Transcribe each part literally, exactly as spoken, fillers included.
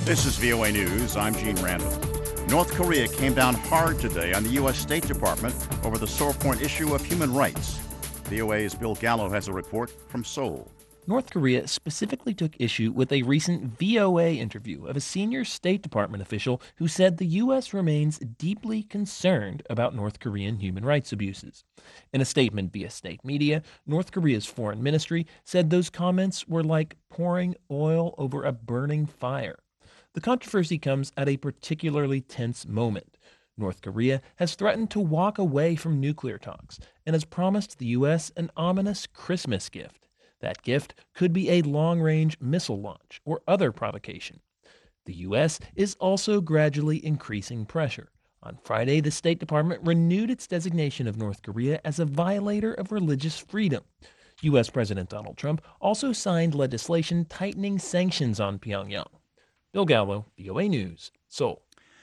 This is V O A News. I'm Gene Randall. North Korea came down hard today on the U S State Department over the sore point issue of human rights. V O A's Bill Gallo has a report from Seoul. North Korea specifically took issue with a recent V O A interview of a senior State Department official who said the U S remains deeply concerned about North Korean human rights abuses. In a statement via state media, North Korea's foreign ministry said those comments were like pouring oil over a burning fire. The controversy comes at a particularly tense moment. North Korea has threatened to walk away from nuclear talks and has promised the U S an ominous Christmas gift. That gift could be a long-range missile launch or other provocation. The U S is also gradually increasing pressure. On Friday, the State Department renewed its designation of North Korea as a violator of religious freedom. U S President Donald Trump also signed legislation tightening sanctions on Pyongyang. Bill Gallo, V O A News, Seoul.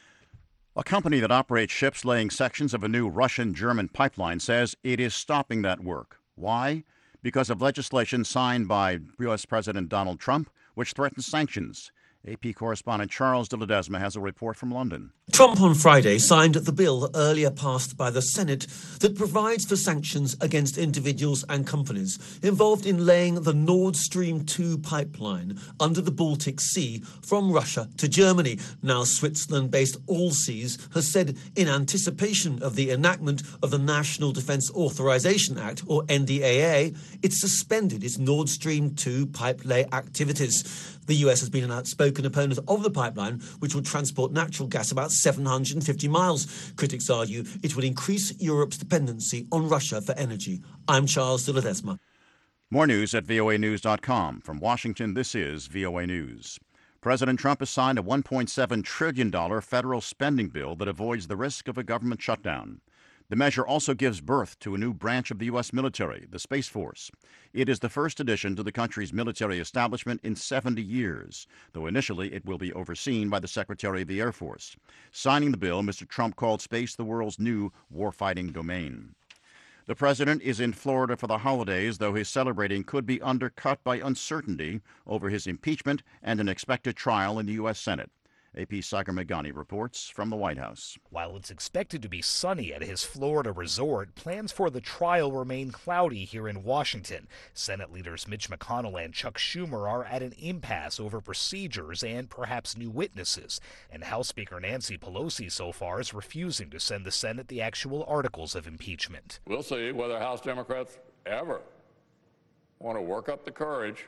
A company that operates ships laying sections of a new Russian-German pipeline says it is stopping that work. Why? Because of legislation signed by U S President Donald Trump, which threatens sanctions. A P correspondent Charles de Ledesma has a report from London. Trump on Friday signed the bill earlier passed by the Senate that provides for sanctions against individuals and companies involved in laying the Nord Stream two pipeline under the Baltic Sea from Russia to Germany. Now Switzerland-based Allseas has said in anticipation of the enactment of the National Defence Authorization Act, or N D A A, it suspended its Nord Stream two pipe lay activities. The U S has been an outspoken opponent of the pipeline, which will transport natural gas about seven hundred fifty miles. Critics argue it will increase Europe's dependency on Russia for energy. I'm Charles de Ledesma. More news at V O A news dot com. From Washington, this is V O A News. President Trump has signed a one point seven trillion dollars federal spending bill that avoids the risk of a government shutdown. The measure also gives birth to a new branch of the U S military, the Space Force. It is the first addition to the country's military establishment in seventy years, though initially it will be overseen by the Secretary of the Air Force. Signing the bill, Mister Trump called space the world's new warfighting domain. The president is in Florida for the holidays, though his celebrating could be undercut by uncertainty over his impeachment and an expected trial in the U S Senate. A P's Sagar Meghani reports from the White House. While it's expected to be sunny at his Florida resort, plans for the trial remain cloudy here in Washington. Senate leaders Mitch McConnell and Chuck Schumer are at an impasse over procedures and perhaps new witnesses. And House Speaker Nancy Pelosi so far is refusing to send the Senate the actual articles of impeachment. We'll see whether House Democrats ever want to work up the courage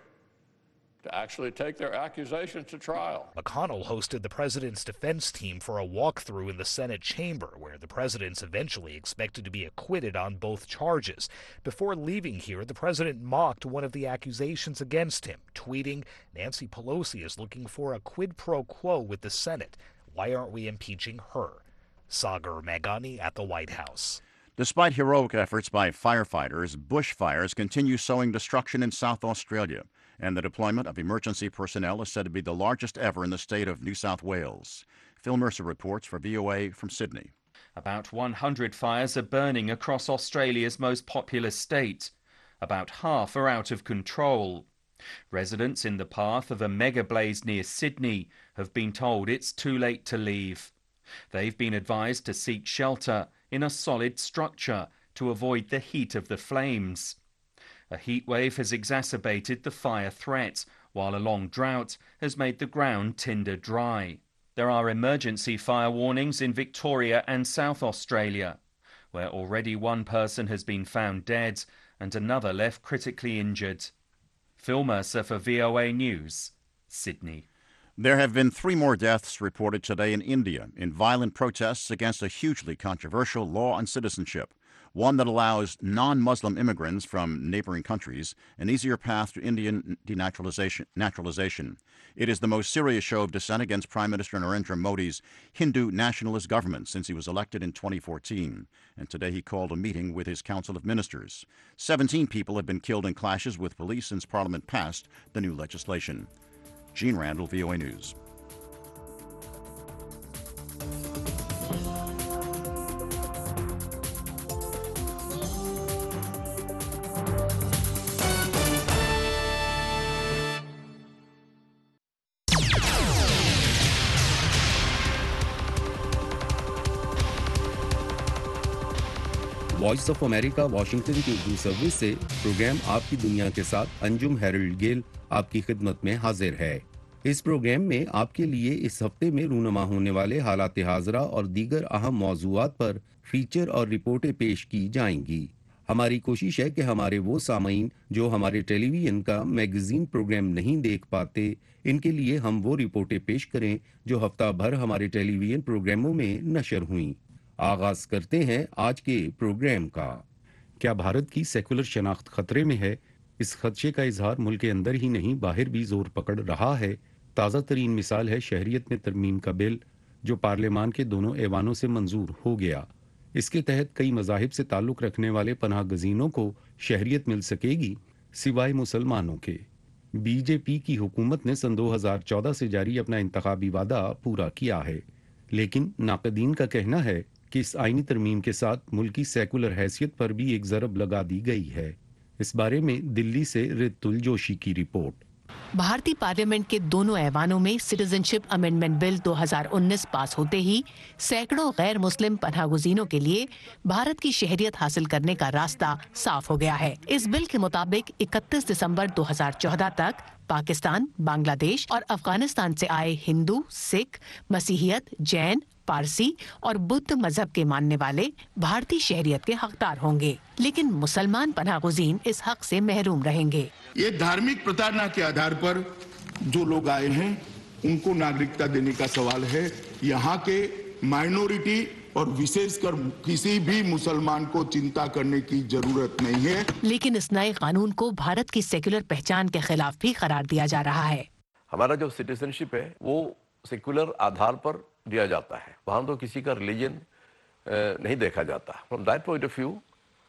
to actually take their accusations to trial. McConnell hosted the president's defense team for a walkthrough in the Senate chamber, where the president's eventually expected to be acquitted on both charges. Before leaving here, the president mocked one of the accusations against him, tweeting, "Nancy Pelosi is looking for a quid pro quo with the Senate. Why aren't we impeaching her?" Sagar Meghani at the White House. Despite heroic efforts by firefighters, bushfires continue sowing destruction in South Australia, and the deployment of emergency personnel is said to be the largest ever in the state of New South Wales. Phil Mercer reports for V O A from Sydney. About one hundred fires are burning across Australia's most populous state. About half are out of control. Residents in the path of a mega blaze near Sydney have been told it's too late to leave. They've been advised to seek shelter in a solid structure to avoid the heat of the flames. A heatwave has exacerbated the fire threat, while a long drought has made the ground tinder dry. There are emergency fire warnings in Victoria and South Australia, where already one person has been found dead and another left critically injured. Phil Mercer for V O A News, Sydney. There have been three more deaths reported today in India in violent protests against a hugely controversial law on citizenship, one that allows non-Muslim immigrants from neighboring countries an easier path to Indian denaturalization. Naturalization. It is the most serious show of dissent against Prime Minister Narendra Modi's Hindu nationalist government since he was elected in twenty fourteen. And today he called a meeting with his Council of Ministers. Seventeen people have been killed in clashes with police since Parliament passed the new legislation. Gene Randall, V O A News. Voice of America Washington کی Urdu service سے programme آپ کی دنیا کے ساتھ انجم Herald گیل آپ کی خدمت میں حاضر ہے۔ اس پروگرام میں آپ کے لیے اس ہفتے میں رونما ہونے والے حالات حاضرہ اور دیگر اہم موضوعات پر فیچر اور رپورٹیں پیش کی جائیں گی۔ ہماری کوشش ہے کہ ہمارے وہ سامعین جو ہمارے ٹیلی ویژن کا میگزین پروگرام نہیں دیکھ پاتے، ان کے لیے ہم وہ رپورٹیں پیش کریں جو ہفتہ بھر ہمارے ٹیلی ویژن پروگراموں میں نشر ہوئیں۔ آغاز کرتے ہیں آج کے پروگرام کا۔ کیا بھارت کی سیکولر شناخت خطرے میں ہے؟ اس خدشے کا اظہار ملک کے اندر ہی نہیں باہر بھی زور پکڑ رہا ہے۔ تازہ ترین مثال ہے شہریت میں ترمیم کا بل، جو پارلیمان کے دونوں ایوانوں سے منظور ہو گیا۔ اس کے تحت کئی مذاہب سے تعلق رکھنے والے پناہ گزینوں کو شہریت مل سکے گی، سوائے مسلمانوں کے۔ بی جے پی کی حکومت نے سن دو ہزار چودہ سے جاری اپنا انتخابی وعدہ پورا کیا ہے، لیکن ناقدین کا کہنا ہے کہ اس آئینی ترمیم کے ساتھ ملک کی سیکولر حیثیت پر بھی ایک ضرب لگا دی گئی ہے۔ اس بارے میں دلی سے رتل جوشی کی رپورٹ۔ بھارتی پارلیمنٹ کے دونوں ایوانوں میں سٹیزن شپ امینڈمنٹ بل دو ہزار انیس پاس ہوتے ہی سینکڑوں غیر مسلم پناہ گزینوں کے لیے بھارت کی شہریت حاصل کرنے کا راستہ صاف ہو گیا ہے۔ اس بل کے مطابق اکتیس دسمبر دو ہزار چودہ تک پاکستان، بنگلہ دیش اور افغانستان سے آئے ہندو، سکھ، مسیحیت، جین، پارسی اور بدھ مذہب کے ماننے والے بھارتی شہریت کے حقدار ہوں گے، لیکن مسلمان پناہ گزین اس حق سے محروم رہیں گے۔ یہ دھارمک پرتاڑنا کے آدھار پر جو لوگ آئے ہیں ان کو ناگرکتا دینے کا سوال ہے۔ یہاں کے مائنورٹی اور وشیش کر کسی بھی مسلمان کو چنتا کرنے کی ضرورت نہیں ہے۔ لیکن اس نئے قانون کو بھارت کی سیکولر پہچان کے خلاف بھی قرار دیا جا رہا ہے۔ ہمارا جو سٹیزن شپ ہے وہ سیکولر آدھار پر دیا جاتا ہے، وہاں تو کسی کا ریلیجن نہیں دیکھا جاتا۔ From that point of view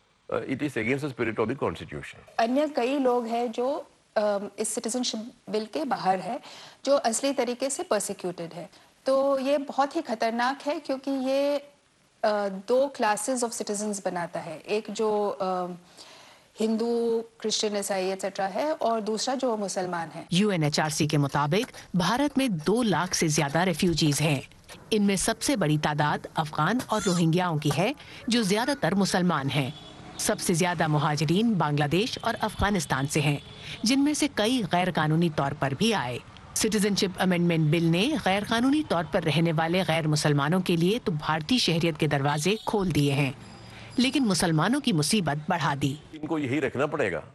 it is against the spirit of the constitution. انیہ کئی لوگ ہیں جو اس سٹیزن شپ بل کے باہر ہے، جو اصلی طریقے سے پرسیکیوٹڈ ہے، تو یہ بہت ہی خطرناک ہے کیونکہ یہ دو کلاسز آف سٹیزنز بناتا ہے، ایک جو ہندو، کرسچن، عیسائی ایٹسٹرا ہے، اور دوسرا جو مسلمان ہے۔ U N H R C کے مطابق بھارت میں دو لاکھ سے زیادہ ریفیوجیز ہیں۔ ان میں سب سے بڑی تعداد افغان اور روہنگیاؤں کی ہے، جو زیادہ تر مسلمان ہیں۔ سب سے زیادہ مہاجرین بنگلہ دیش اور افغانستان سے ہیں، جن میں سے کئی غیر قانونی طور پر بھی آئے۔ سٹیزن شپ امینڈمنٹ بل نے غیر قانونی طور پر رہنے والے غیر مسلمانوں کے لیے تو بھارتی شہریت کے دروازے کھول دیے ہیں، لیکن مسلمانوں کی مصیبت بڑھا دی۔ ان کو یہی رکھنا پڑے گا،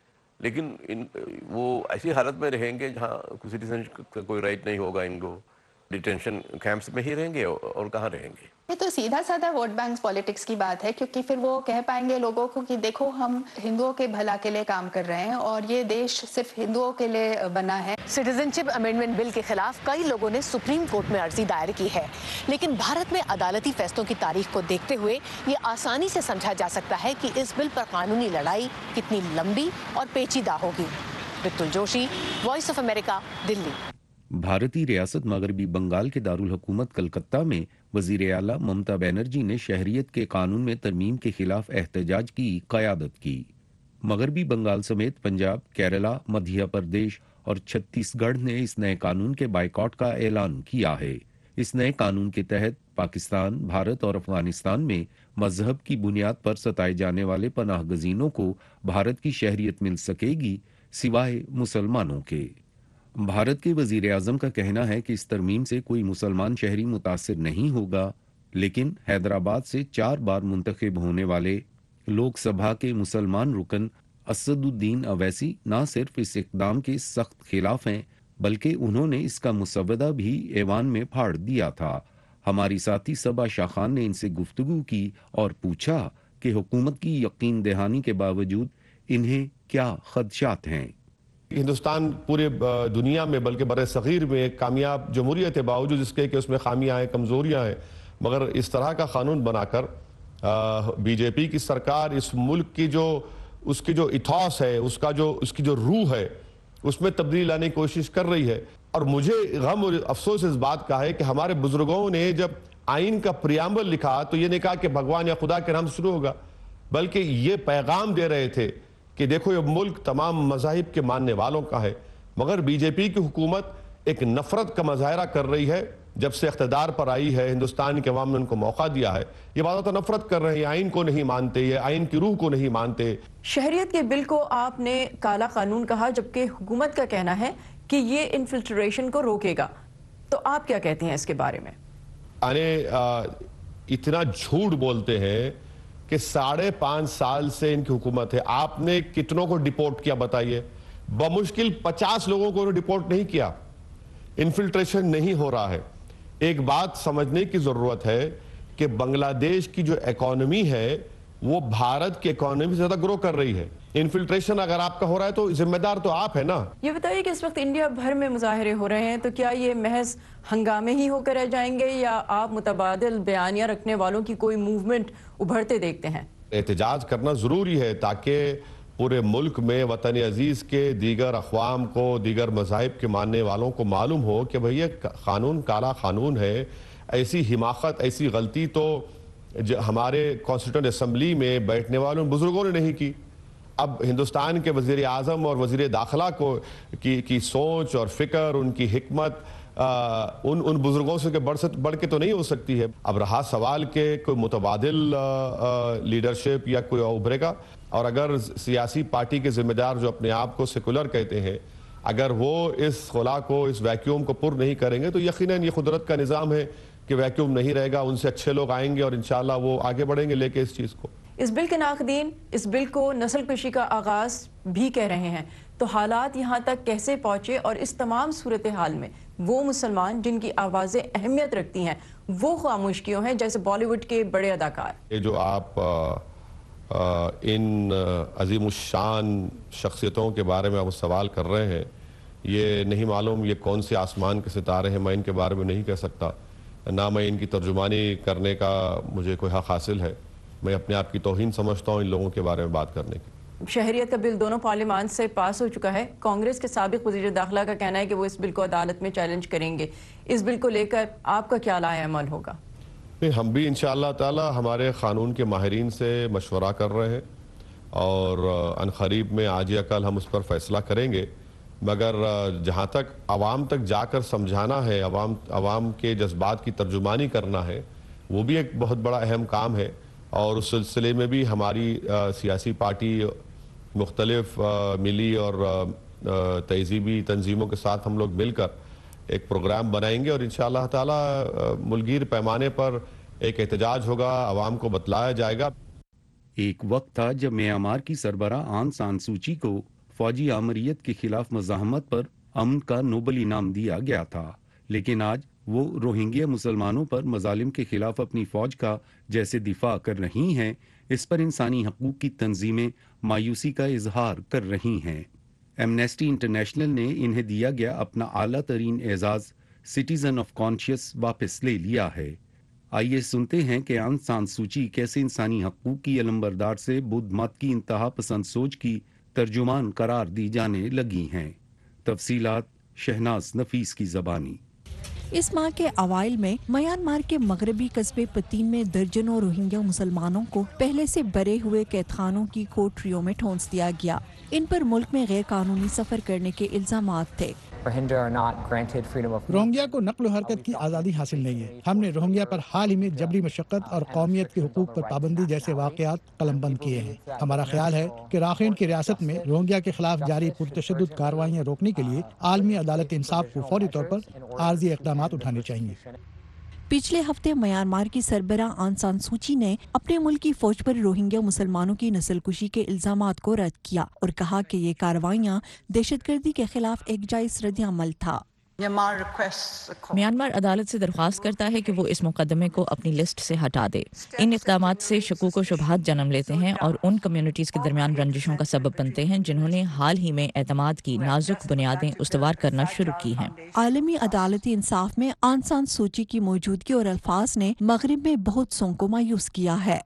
لیکن ان وہ ایسی حالت میں رہیں گے جہاں سٹیزن کا کوئی رائٹ نہیں ہوگا، ان کو ڈیٹینشن کیمپس میں ہی رہیں گے اور کہاں رہیں گے۔ یہ تو سیدھا سادہ ووٹ بینک پالیٹکس کی بات ہے، کیونکہ پھر وہ کہہ پائیں گے لوگوں کو کہ دیکھو ہم ہندوؤں کے بھلا کے لیے کام کر رہے ہیں اور یہ دیش صرف ہندوؤں کے لیے بنا ہے۔ سٹیزن شپ امینڈمنٹ بل کے خلاف کئی لوگوں نے سپریم کورٹ میں عرضی دائر کی ہے، لیکن بھارت میں عدالتی فیصلوں کی تاریخ کو دیکھتے ہوئے یہ آسانی سے سمجھا جا سکتا ہے کہ اس بل پر قانونی لڑائی کتنی لمبی اور پیچیدہ ہوگی۔ Ratul Joshi, voice of America, Delhi. بھارتی ریاست مغربی بنگال کے دارالحکومت کلکتہ میں وزیر اعلیٰ ممتا بنرجی نے شہریت کے قانون میں ترمیم کے خلاف احتجاج کی قیادت کی۔ مغربی بنگال سمیت پنجاب، کیرلا، مدھیہ پردیش اور چھتیس گڑھ نے اس نئے قانون کے بائیکاٹ کا اعلان کیا ہے۔ اس نئے قانون کے تحت پاکستان، بھارت اور افغانستان میں مذہب کی بنیاد پر ستائے جانے والے پناہ گزینوں کو بھارت کی شہریت مل سکے گی، سوائے مسلمانوں کے۔ بھارت کے وزیر اعظم کا کہنا ہے کہ اس ترمیم سے کوئی مسلمان شہری متاثر نہیں ہوگا، لیکن حیدرآباد سے چار بار منتخب ہونے والے لوک سبھا کے مسلمان رکن اسد الدین اویسی نہ صرف اس اقدام کے سخت خلاف ہیں، بلکہ انہوں نے اس کا مسودہ بھی ایوان میں پھاڑ دیا تھا۔ ہماری ساتھی صبا شاہ خان نے ان سے گفتگو کی اور پوچھا کہ حکومت کی یقین دہانی کے باوجود انہیں کیا خدشات ہیں۔ ہندوستان پورے دنیا میں بلکہ بر صغیر میں ایک کامیاب جمہوریت ہے، باوجود اس کے کہ اس میں خامیاں ہیں، کمزوریاں ہیں، مگر اس طرح کا قانون بنا کر بی جے پی کی سرکار اس ملک کی جو اس کی جو ایتھوس ہے، اس کا جو اس کی جو روح ہے، اس میں تبدیلی لانے کی کوشش کر رہی ہے۔ اور مجھے غم اور افسوس اس بات کا ہے کہ ہمارے بزرگوں نے جب آئین کا پریامبل لکھا تو یہ نہیں کہا کہ بھگوان یا خدا کے نام شروع ہوگا، بلکہ یہ پیغام دے رہے تھے کہ دیکھو یہ ملک تمام مذاہب کے ماننے والوں کا ہے، مگر بی جے پی کی حکومت ایک نفرت کا مظاہرہ کر رہی ہے جب سے اقتدار پر آئی ہے ہندوستان کے عوام نے ان کو موقع دیا ہے، یہ باتوں تو نفرت کر رہے ہیں، آئین کو نہیں مانتے، یہ آئین کی روح کو نہیں مانتے۔ شہریت کے بل کو آپ نے کالا قانون کہا، جبکہ حکومت کا کہنا ہے کہ یہ انفلٹریشن کو روکے گا، تو آپ کیا کہتے ہیں اس کے بارے میں؟ اتنا جھوٹ بولتے ہیں کہ ساڑھے پانچ سال سے ان کی حکومت ہے، آپ نے کتنوں کو ڈیپورٹ کیا بتائیے؟ بمشکل پچاس لوگوں کو ڈیپورٹ نہیں کیا۔ انفلٹریشن نہیں ہو رہا ہے۔ ایک بات سمجھنے کی ضرورت ہے کہ بنگلہ دیش کی جو اکانومی ہے وہ بھارت کی اکانومی سے زیادہ گرو کر رہی ہے۔ انفلٹریشن اگر آپ کا ہو رہا ہے تو ذمہ دار تو آپ ہے نا۔ یہ بتائیے کہ اس وقت انڈیا بھر میں مظاہرے ہو رہے ہیں، تو کیا یہ محض ہنگامے ہی ہو کر رہ جائیں گے یا آپ متبادل بیانیہ رکھنے والوں کی کوئی موومنٹ ابھرتے دیکھتے ہیں؟ احتجاج کرنا ضروری ہے تاکہ پورے ملک میں وطن عزیز کے دیگر اقوام کو، دیگر مذاہب کے ماننے والوں کو معلوم ہو کہ بھئی یہ قانون کالا قانون ہے۔ ایسی حماقت، ایسی غلطی تو ہمارے کانسٹیٹیوئنٹ اسمبلی میں بیٹھنے والوں بزرگوں نے نہیں کی۔ اب ہندوستان کے وزیر اعظم اور وزیر داخلہ کو کی کی سوچ اور فکر، ان کی حکمت ان ان بزرگوں سے بڑھ سے بڑھ کے تو نہیں ہو سکتی ہے۔ اب رہا سوال کہ کوئی متبادل لیڈرشپ یا کوئی ابھرے گا، اور اگر سیاسی پارٹی کے ذمہ دار جو اپنے آپ کو سیکولر کہتے ہیں، اگر وہ اس خلا کو، اس ویکیوم کو پر نہیں کریں گے تو یقیناً یہ قدرت کا نظام ہے کہ ویکیوم نہیں رہے گا، ان سے اچھے لوگ آئیں گے اور انشاءاللہ وہ آگے بڑھیں گے لے کے اس چیز کو۔ اس بل کے ناقدین اس بل کو نسل کشی کا آغاز بھی کہہ رہے ہیں، تو حالات یہاں تک کیسے پہنچے، اور اس تمام صورتحال میں وہ مسلمان جن کی آوازیں اہمیت رکھتی ہیں وہ خاموش کیوں ہیں، جیسے بالی ووڈ کے بڑے اداکار؟ یہ جو آپ ان عظیم الشان شخصیتوں کے بارے میں آپ سوال کر رہے ہیں، یہ نہیں معلوم یہ کون سے آسمان کے ستارے ہیں، میں ان کے بارے میں نہیں کہہ سکتا، نہ میں ان کی ترجمانی کرنے کا مجھے کوئی حق حاصل ہے۔ میں اپنے آپ کی توہین سمجھتا ہوں ان لوگوں کے بارے میں بات کرنے کی۔ شہریت کا بل دونوں پارلیمان سے پاس ہو چکا ہے۔ کانگریس کے سابق وزیر داخلہ کا کہنا ہے کہ وہ اس بل کو عدالت میں چیلنج کریں گے۔ اس بل کو لے کر آپ کا کیا رائے عمل ہوگا؟ ہم بھی انشاءاللہ تعالی ہمارے قانون کے ماہرین سے مشورہ کر رہے ہیں اور عنقریب میں آج یا کل ہم اس پر فیصلہ کریں گے، مگر جہاں تک عوام تک جا کر سمجھانا ہے، عوام عوام کے جذبات کی ترجمانی کرنا ہے، وہ بھی ایک بہت بڑا اہم کام ہے، اور اس سلسلے میں بھی ہماری سیاسی پارٹی مختلف ملی اور تہذیبی تنظیموں کے ساتھ ہم لوگ مل کر ایک پروگرام بنائیں گے، اور انشاءاللہ تعالی ملگیر پیمانے پر ایک احتجاج ہوگا، عوام کو بتلایا جائے گا۔ ایک وقت تھا جب میانمار کی سربراہ آنگ سان سوچی کو فوجی آمریت کے خلاف مزاحمت پر امن کا نوبل انعام دیا گیا تھا، لیکن آج وہ روہنگیا مسلمانوں پر مظالم کے خلاف اپنی فوج کا جیسے دفاع کر رہی ہیں، اس پر انسانی حقوق کی تنظیمیں مایوسی کا اظہار کر رہی ہیں۔ ایمنیسٹی انٹرنیشنل نے انہیں دیا گیا اپنا اعلیٰ ترین اعزاز سٹیزن آف کانشیس واپس لے لیا ہے۔ آئیے سنتے ہیں کہ آنگ سان سوچی کیسے انسانی حقوق کی علمبردار سے بدھ مت کی انتہا پسند سوچ کی ترجمان قرار دی جانے لگی ہیں۔ تفصیلات شہناز نفیس کی زبانی۔ اس ماہ کے اوائل میں میانمار کے مغربی قصبے پتین میں درجنوں روہنگیا مسلمانوں کو پہلے سے بھرے ہوئے قید خانوں کی کوٹریوں میں ٹھونس دیا گیا۔ ان پر ملک میں غیر قانونی سفر کرنے کے الزامات تھے۔ روہنگیا کو نقل و حرکت کی آزادی حاصل نہیں ہے۔ ہم نے روہنگیا پر حال ہی میں جبری مشقت اور قومیت کے حقوق پر پابندی جیسے واقعات قلم بند کیے ہیں۔ ہمارا خیال ہے کہ راکھین کی ریاست میں روہنگیا کے خلاف جاری پرتشدد کارروائیاں روکنے کے لیے عالمی عدالت انصاف کو فوری طور پر عارضی اقدامات اٹھانے چاہیے۔ پچھلے ہفتے میانمار کی سربراہ آنگ سان سوچی نے اپنے ملک کی فوج پر روہنگیا مسلمانوں کی نسل کشی کے الزامات کو رد کیا اور کہا کہ یہ کارروائیاں دہشت گردی کے خلاف ایک جائز رد عمل تھا۔ میانمار عدالت سے درخواست کرتا ہے کہ وہ اس مقدمے کو اپنی لسٹ سے ہٹا دے۔ ان اقدامات سے شکوک و شبہات جنم لیتے ہیں اور ان کمیونٹیز کے درمیان رنجشوں کا سبب بنتے ہیں جنہوں نے حال ہی میں اعتماد کی نازک بنیادیں استوار کرنا شروع کی ہیں۔ عالمی عدالتی انصاف میں آنگ سان سوچی کی موجودگی اور الفاظ نے مغرب میں بہت سوں کو مایوس کیا ہے۔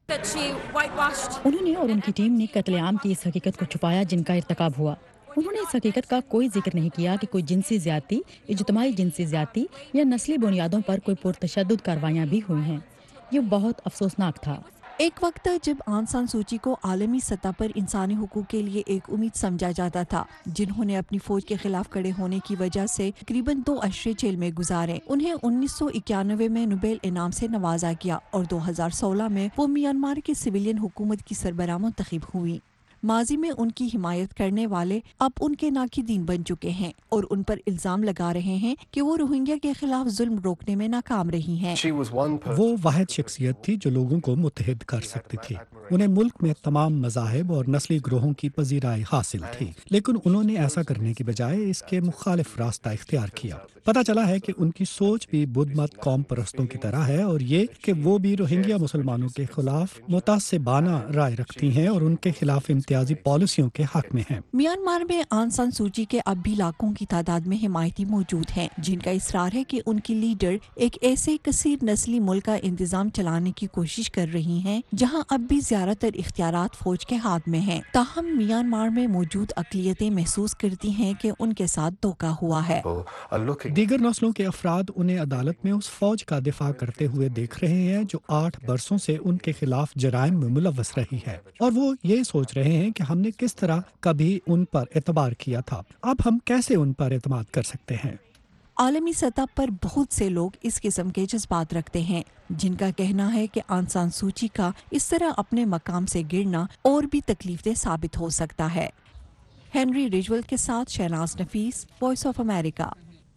انہوں نے اور ان کی ٹیم نے قتل عام کی اس حقیقت کو چھپایا جن کا ارتکاب ہوا۔ انہوں نے اس حقیقت کا کوئی ذکر نہیں کیا کہ کوئی جنسی زیادتی، اجتماعی جنسی زیادتی یا نسلی بنیادوں پر کوئی پرتشدد کارروائیاں بھی ہوئی ہیں۔ یہ بہت افسوسناک تھا۔ ایک وقت تھا جب آن سان سوچی کو عالمی سطح پر انسانی حقوق کے لیے ایک امید سمجھا جاتا تھا، جنہوں نے اپنی فوج کے خلاف کھڑے ہونے کی وجہ سے تقریباً دو عشرے جیل میں گزارے۔ انہیں انیس سو اکیانوے میں نوبیل انعام سے نوازا گیا اور دو ہزار سولہ میں وہ میانمار کی سویلین حکومت کی سربراہ منتخب ہوئی۔ ماضی میں ان کی حمایت کرنے والے اب ان کے ناقدین بن چکے ہیں اور ان پر الزام لگا رہے ہیں کہ وہ روہنگیا کے خلاف ظلم روکنے میں ناکام رہی ہیں۔ وہ واحد شخصیت تھی جو لوگوں کو متحد کر سکتی تھی۔ انہیں ملک میں تمام مذاہب اور نسلی گروہوں کی پذیرائی حاصل تھی، لیکن انہوں نے ایسا کرنے کی بجائے اس کے مخالف راستہ اختیار کیا۔ پتہ چلا ہے کہ ان کی سوچ بھی بدھ مت قوم پرستوں کی طرح ہے، اور یہ کہ وہ بھی روہنگیا مسلمانوں کے خلاف متعصبانہ رائے رکھتی ہیں اور ان کے خلاف امتیازی پالیسیوں کے حق میں ہیں۔ میانمار میں آن سان سوچی کے اب بھی لاکھوں کی تعداد میں حمایتی موجود ہیں، جن کا اصرار ہے کہ ان کی لیڈر ایک ایسے کثیر نسلی ملک کا انتظام چلانے کی کوشش کر رہی ہیں جہاں اب بھی زیادہ تر اختیارات فوج کے ہاتھ میں ہیں۔ تاہم میانمار میں موجود اقلیتیں محسوس کرتی ہیں کہ ان کے ساتھ دھوکہ ہوا ہے۔ دیگر نسلوں کے افراد انہیں عدالت میں اس فوج کا دفاع کرتے ہوئے دیکھ رہے ہیں جو آٹھ برسوں سے ان کے خلاف جرائم میں ملوث رہی ہے، اور وہ یہ سوچ رہے ہیں کہ ہم نے کس طرح کبھی ان پر اعتبار کیا تھا، اب ہم کیسے ان پر اعتماد کر سکتے ہیں۔ عالمی سطح پر بہت سے لوگ اس قسم کے جذبات رکھتے ہیں، جن کا کہنا ہے کہ آن سان سوچی کا اس طرح اپنے مقام سے گرنا اور بھی تکلیف دہ ثابت ہو سکتا ہے۔ ہنری ریجول کے ساتھ Shahnaz Nafees, voice of America.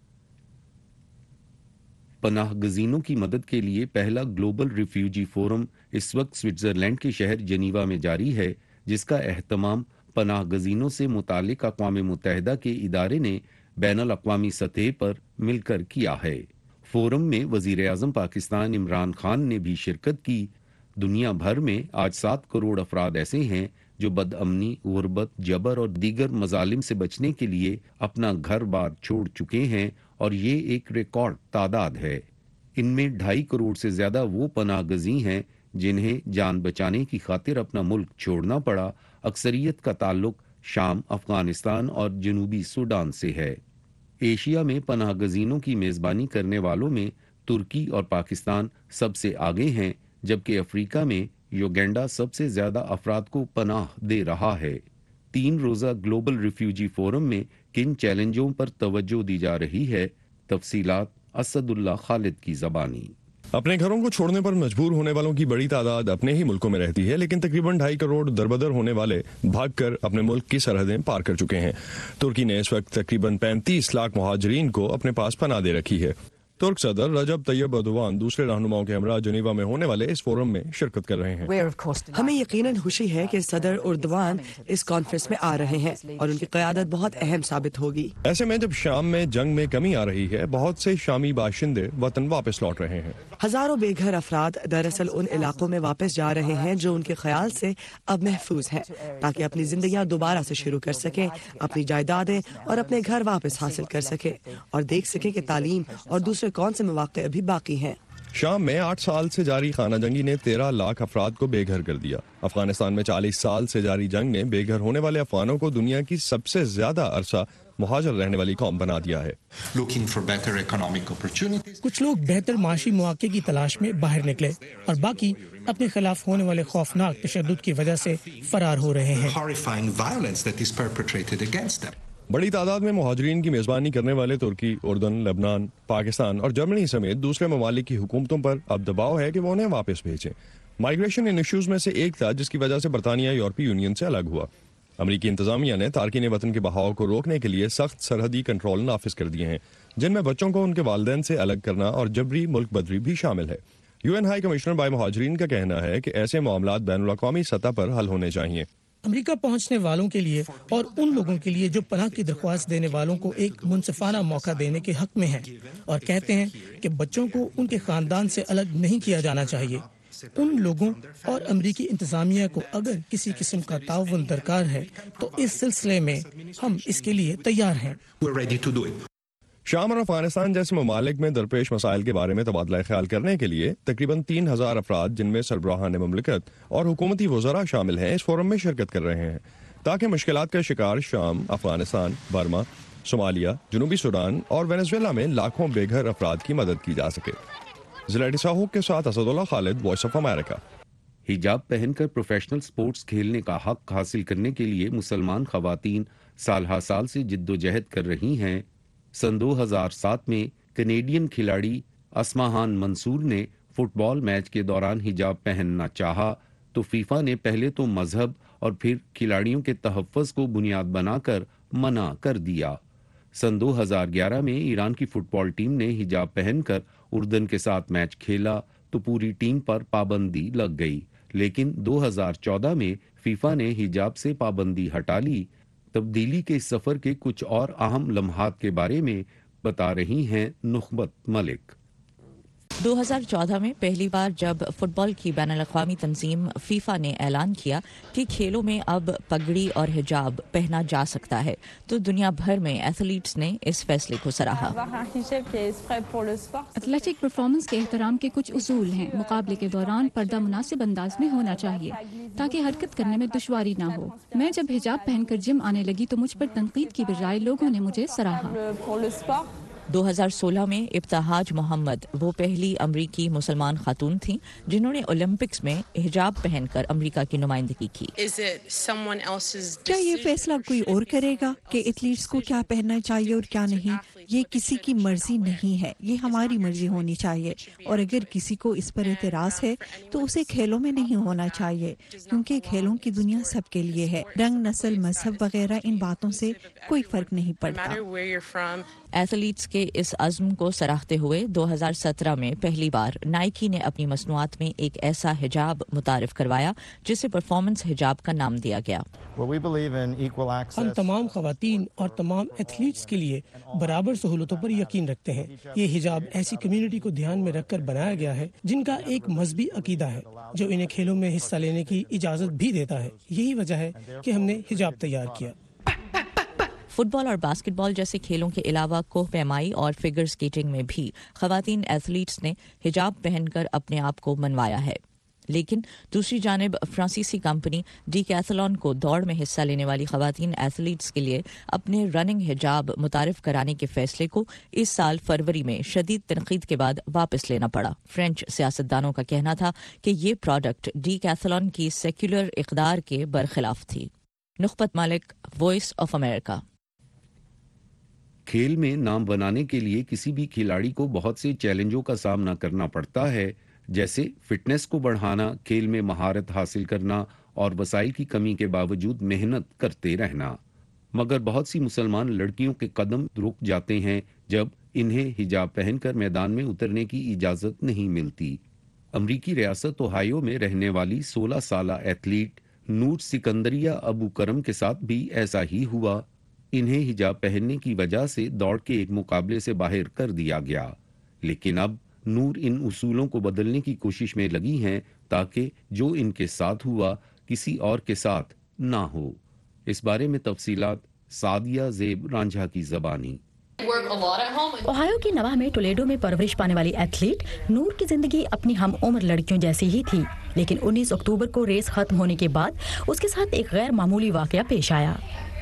پناہ گزینوں کی مدد کے لیے پہلا گلوبل ریفیوجی فورم اس وقت سوئٹزرلینڈ کے شہر جنیوا میں جاری ہے، جس کا اہتمام پناہ گزینوں سے متعلق اقوام متحدہ کے ادارے نے بین الاقوامی سطح پر مل کر کیا ہے۔ فورم میں وزیر اعظم پاکستان عمران خان نے بھی شرکت کی۔ دنیا بھر میں آج سات کروڑ افراد ایسے ہیں جو بد امنی، غربت، جبر اور دیگر مظالم سے بچنے کے لیے اپنا گھر بار چھوڑ چکے ہیں، اور یہ ایک ریکارڈ تعداد ہے۔ ان میں ڈھائی کروڑ سے زیادہ وہ پناہ گزین ہیں جنہیں جان بچانے کی خاطر اپنا ملک چھوڑنا پڑا۔ اکثریت کا تعلق شام، افغانستان اور جنوبی سوڈان سے ہے۔ ایشیا میں پناہ گزینوں کی میزبانی کرنے والوں میں ترکی اور پاکستان سب سے آگے ہیں، جبکہ افریقہ میں یوگینڈا سب سے زیادہ افراد کو پناہ دے رہا ہے۔ تین روزہ گلوبل ریفیوجی فورم میں کن چیلنجوں پر توجہ دی جا رہی ہے؟ تفصیلات اسد اللہ خالد کی زبانی۔ اپنے گھروں کو چھوڑنے پر مجبور ہونے والوں کی بڑی تعداد اپنے ہی ملکوں میں رہتی ہے، لیکن تقریباً ڈھائی کروڑ دربدر ہونے والے بھاگ کر اپنے ملک کی سرحدیں پار کر چکے ہیں۔ ترکی نے اس وقت تقریباً پینتیس لاکھ مہاجرین کو اپنے پاس پناہ دے رکھی ہے۔ ترک صدر رجب طیب اردوان دوسرے رہنماؤں کے ہمراہ جنیوا میں ہونے والے اس فورم میں شرکت کر رہے ہیں۔ ہمیں یقیناً خوشی ہے کہ صدر اردوان اس کانفرنس میں آ رہے ہیں اور ان کی قیادت بہت اہم ثابت ہوگی۔ ایسے میں جب شام میں جنگ میں کمی آ رہی ہے، بہت سے شامی باشندے وطن واپس لوٹ رہے ہیں۔ ہزاروں بے گھر افراد دراصل ان علاقوں میں واپس جا رہے ہیں جو ان کے خیال سے اب محفوظ ہیں، تاکہ اپنی زندگیاں دوبارہ سے شروع کر سکیں، اپنی جائیدادیں اور اپنے گھر واپس حاصل کر سکیں، اور دیکھ سکیں کہ تعلیم اور دوسرے کون سے مواقع ابھی باقی ہیں۔ شام میں آٹھ سال سے جاری خانہ جنگی نے تیرہ لاکھ افراد کو بے گھر کر دیا۔ افغانستان میں چالیس سال سے جاری جنگ نے بے گھر ہونے والے افغانوں کو دنیا کی سب سے زیادہ عرصہ مہاجر رہنے والی قوم بنا دیا ہے۔ کچھ لوگ بہتر معاشی مواقع کی تلاش میں باہر نکلے اور باقی اپنے خلاف ہونے والے خوفناک تشدد کی وجہ سے فرار ہو رہے ہیں۔ بڑی تعداد میں مہاجرین کی میزبانی کرنے والے ترکی، اردن، لبنان، پاکستان اور جرمنی سمیت دوسرے ممالک کی حکومتوں پر اب دباؤ ہے کہ وہ انہیں واپس بھیجیں۔ مائیگریشن ان ایشوز میں سے ایک تھا جس کی وجہ سے برطانیہ یورپی یونین سے الگ ہوا۔ امریکی انتظامیہ نے تارکین وطن کے بہاؤ کو روکنے کے لیے سخت سرحدی کنٹرول نافذ کر دیے ہیں، جن میں بچوں کو ان کے والدین سے الگ کرنا اور جبری ملک بدری بھی شامل ہے۔ یو این ہائی کمشنر برائے مہاجرین کا کہنا ہے کہ ایسے معاملات بین الاقوامی سطح پر حل ہونے چاہیے۔ امریکہ پہنچنے والوں کے لیے اور ان لوگوں کے لیے جو پناہ کی درخواست دینے والوں کو ایک منصفانہ موقع دینے کے حق میں ہیں، اور کہتے ہیں کہ بچوں کو ان کے خاندان سے الگ نہیں کیا جانا چاہیے۔ ان لوگوں اور امریکی انتظامیہ کو اگر کسی قسم کا تعاون درکار ہے تو اس سلسلے میں ہم اس کے لیے تیار ہیں۔ شام اور افغانستان جیسے ممالک میں درپیش مسائل کے بارے میں تبادلہ خیال کرنے کے لیے تقریباً تین ہزار افراد، جن میں سربراہان مملکت اور حکومتی وزراء شامل ہیں، اس فورم میں شرکت کر رہے ہیں تاکہ مشکلات کا شکار شام، افغانستان، برما، صومالیہ، جنوبی سوڈان اور وینزویلا میں لاکھوں بے گھر افراد کی مدد کی جا سکے۔ ضلع ساہوک کے ساتھ Asadullah Khalid, voice of America. हिजाब पहनकर प्रोफेशनल स्पोर्ट्स खेलने का हक हासिल करने के लिए मुसलमान खवातीन साल हा साल से जिद्दोजहद कर रही हैं। सन दो हज़ार सात में कनेडियन खिलाड़ी अस्माहान मंसूर ने फुटबॉल मैच के दौरान हिजाब पहनना चाहा तो फीफा ने पहले तो मजहब और फिर खिलाड़ियों के तहफ़्फ़ुज़ को बुनियाद बनाकर मना कर दिया। सन दो हज़ार ग्यारह में ईरान की फुटबॉल टीम ने हिजाब पहनकर उर्दन के साथ मैच खेला तो पूरी टीम पर पाबंदी लग गई, लेकिन दो हज़ार चौदह में फीफा ने हिजाब से पाबंदी हटा ली। तब्दीली के इस सफ़र के कुछ और अहम लम्हात के बारे में बता रही हैं नुखबत मलिक। दो हज़ार चौदह में पहली बार जब फुटबॉल की बैनुल-अक़वामी तंजीम फीफा ने ऐलान किया कि खेलों में अब पगड़ी और हिजाब पहना जा सकता है, तो दुनिया भर में एथलीट्स ने इस फैसले को सराहा। एथलेटिक परफॉर्मेंस के एहतराम के कुछ उसूल हैं। मुकाबले के दौरान पर्दा मुनासिब अंदाज में होना चाहिए ताकि हरकत करने में दुश्वारी ना हो। मैं जब हिजाब पहनकर जिम आने लगी तो मुझ पर तनकीद की बजाय लोगों ने मुझे सराहा। दो हज़ार सोलह में इब्तिहाज मोहम्मद वो पहली अमरीकी मुसलमान खातून थीं जिन्होंने ओलंपिक्स में हिजाब पहनकर अमरीका की नुमाइंदगी की। क्या ये फैसला कोई और करेगा कि एथलीट्स को क्या पहनना चाहिए और क्या नहीं? ये किसी की मर्जी नहीं है, ये हमारी मर्जी होनी चाहिए। और अगर किसी को इस पर एतराज है तो उसे खेलों में नहीं होना चाहिए, क्योंकि खेलों की दुनिया सबके लिए है। रंग, नस्ल, मजहब वगैरह इन बातों से कोई फर्क नहीं पड़ता। एथलीट्स के इस अज़्म को सराहते हुए दो हज़ार सत्रह में पहली बार नाइकी ने अपनी मसनूआत में एक ऐसा हिजाब मुतारिफ करवाया जिसे परफॉर्मेंस हिजाब का नाम दिया गया। हम तमाम खवातीन और तमाम एथलीट्स के लिए बराबर सहूलतों पर यकीन रखते हैं। ये हिजाब ऐसी कम्युनिटी को ध्यान में रखकर बनाया गया है जिनका एक मजहबी अकीदा है, जो इन्हें खेलों में हिस्सा लेने की इजाज़त भी देता है। यही वजह है कि हमने हिजाब तैयार किया। फुटबॉल और बास्केटबॉल जैसे खेलों के अलावा कोह पैमाई और फिगर स्केटिंग में भी खवातीन एथलीट्स ने हिजाब पहनकर अपने आप को मनवाया है। लेकिन दूसरी जानिब फ्रांसीसी कंपनी डीकैथलॉन को दौड़ में हिस्सा लेने वाली खवातीन एथलीट्स के लिए अपने रनिंग हिजाब मुतारिफ कराने के फैसले को इस साल फरवरी में शदीद तनकीद के बाद वापस लेना पड़ा। फ्रेंच सियासतदानों का कहना था कि ये प्रोडक्ट डीकैथलॉन की सेक्युलर इक़दार के बरखिलाफ थी। नुखबत मालिक, वॉइस ऑफ अमेरिका। खेल में नाम बनाने के लिए किसी भी खिलाड़ी को बहुत से चैलेंजों का सामना करना पड़ता है, जैसे फिटनेस को बढ़ाना, खेल में महारत हासिल करना और वसाइल की कमी के बावजूद मेहनत करते रहना। मगर बहुत सी मुसलमान लड़कियों के कदम रुक जाते हैं जब इन्हें हिजाब पहनकर मैदान में उतरने की इजाज़त नहीं मिलती। अमरीकी रियासत ओहायो में रहने वाली सोलह साला एथलीट नूर सिकंदरिया अबू करम के साथ भी ऐसा ही हुआ। इन्हें हिजाब पहनने की वजह से दौड़ के एक मुकाबले से बाहर कर दिया गया, लेकिन अब नूर इन उसूलों को बदलने की कोशिश में लगी हैं ताकि जो इनके साथ हुआ किसी और के साथ ना हो। इस बारे में तफसीलात सादिया जेब रांझा की ज़बानी। ओहायो की नवाह में टोलेडो में परवरिश पाने वाली एथलीट नूर की जिंदगी अपनी हम उम्र लड़कियों जैसी ही थी, लेकिन उन्नीस अक्टूबर को रेस खत्म होने के बाद उसके साथ एक गैर मामूली वाकया पेश आया।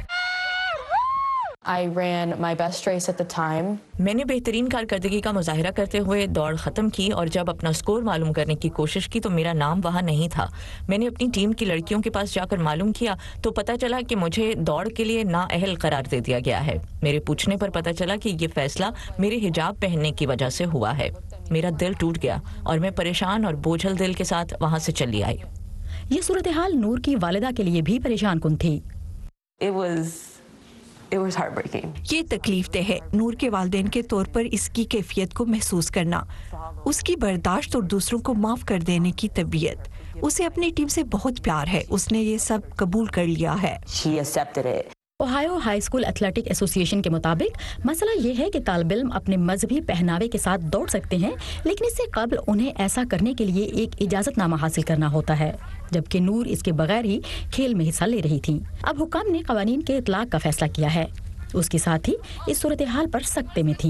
I ran my best race at the time. मैंने बेहतरीन कारकर्दगी का मुजाहिरा करते हुए दौड़ ख़त्म की और जब अपना स्कोर मालूम करने की कोशिश की तो मेरा नाम वहाँ नहीं था। मैंने अपनी टीम की लड़कियों के पास जाकर मालूम किया तो पता चला कि मुझे दौड़ के लिए नाअहल करार दे दिया गया है। मेरे पूछने पर पता चला कि ये फैसला मेरे हिजाब पहनने की वजह से हुआ है। मेरा दिल टूट गया और मैं परेशान और बोझल दिल के साथ वहाँ से चली आई। ये सूरत हाल नूर की वालिदा के लिए भी परेशान कुन थी। It was It was heartbreaking. ये तकलीफ दे है नूर के वालिदैन के तौर पर इसकी कैफियत को महसूस करना, उसकी बर्दाश्त और दूसरों को माफ कर देने की तबीयत। उसे अपनी टीम से बहुत प्यार है, उसने ये सब कबूल कर लिया है। She accepted it. Ohio High School Athletic Association के मुताबिक मसला ये है कि तालिब इल्म अपने मजहबी पहनावे के साथ दौड़ सकते हैं, लेकिन इससे कबल उन्हें ऐसा करने के लिए एक इजाजतनामा हासिल करना होता है, जबकि नूर इसके बगैर ही खेल में हिस्सा ले रही थी। अब हुकाम ने कवानीन के इतलाक का फैसला किया है, उसके साथ ही इस सूरत हाल पर सख्ते में थी।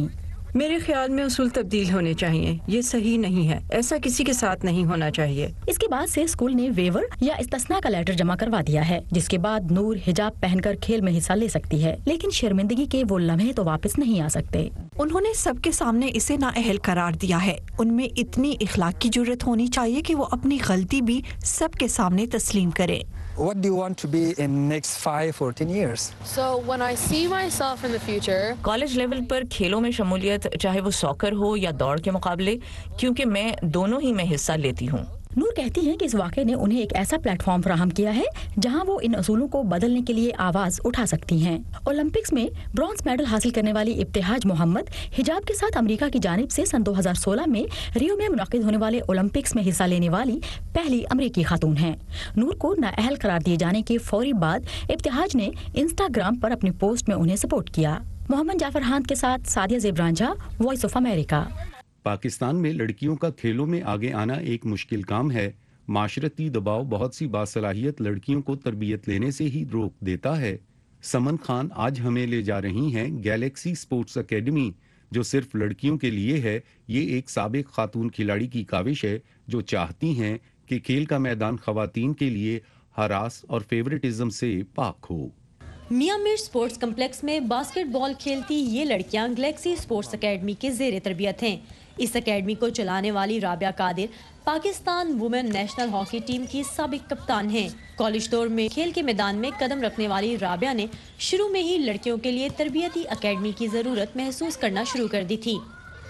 میرے خیال میں اصول تبدیل ہونے چاہیے. یہ صحیح نہیں ہے. ایسا کسی کے ساتھ نہیں ہونا چاہیے. اس کے بعد سے اسکول نے ویور یا استثناء کا لیٹر جمع کروا دیا ہے, جس کے بعد نور حجاب پہن کر کھیل میں حصہ لے سکتی ہے, لیکن شرمندگی کے وہ لمحے تو واپس نہیں آ سکتے. انہوں نے سب کے سامنے اسے نااہل قرار دیا ہے. ان میں اتنی اخلاق کی جرت ہونی چاہیے کہ وہ اپنی غلطی بھی سب کے سامنے تسلیم کرے. What do you want to be in next five or ten years? So when I see myself in the future, college level پر کھیلوں میں شمولیت, چاہے وہ ساکر ہو یا دوڑ کے مقابلے, کیونکہ میں دونوں ہی میں حصہ لیتی ہوں. نور کہتی ہیں کہ اس واقعے نے انہیں ایک ایسا پلیٹ فارم فراہم کیا ہے جہاں وہ ان اصولوں کو بدلنے کے لیے آواز اٹھا سکتی ہیں. اولمپکس میں برونز میڈل حاصل کرنے والی ابتہاج محمد حجاب کے ساتھ امریکہ کی جانب سے سن دو ہزار سولہ میں ریو میں منعقد ہونے والے اولمپکس میں حصہ لینے والی پہلی امریکی خاتون ہیں. نور کو نااہل قرار دیے جانے کے فوری بعد ابتہاج نے انسٹاگرام پر اپنی پوسٹ میں انہیں سپورٹ کیا. محمد جعفر حاند کے ساتھ Sadia Zeb Ranjha, voice of America. Pakistan میں لڑکیوں کا کھیلوں میں آگے آنا ایک مشکل کام ہے. معاشرتی دباؤ بہت سی باصلاحیت لڑکیوں کو تربیت لینے سے ہی روک دیتا ہے. سمن خان آج ہمیں لے جا رہی ہیں گیلیکسی سپورٹس اکیڈمی, جو صرف لڑکیوں کے لیے ہے. یہ ایک سابق خاتون کھلاڑی کی کاوش ہے جو چاہتی ہیں کہ کھیل کا میدان خواتین کے لیے ہراس اور فیورٹزم سے پاک ہو. میاں میر سپورٹس کمپلیکس میں باسکٹ بال کھیلتی یہ لڑکیاں گلیکسی سپورٹس اکیڈمی کے زیر تربیت ہیں. اس اکیڈمی کو چلانے والی Rabia Qadir Pakistan women national hockey team کی سابق کپتان ہیں. کالج دور میں کھیل کے میدان میں قدم رکھنے والی رابعہ نے شروع میں ہی لڑکیوں کے لیے تربیتی اکیڈمی کی ضرورت محسوس کرنا شروع کر دی تھی.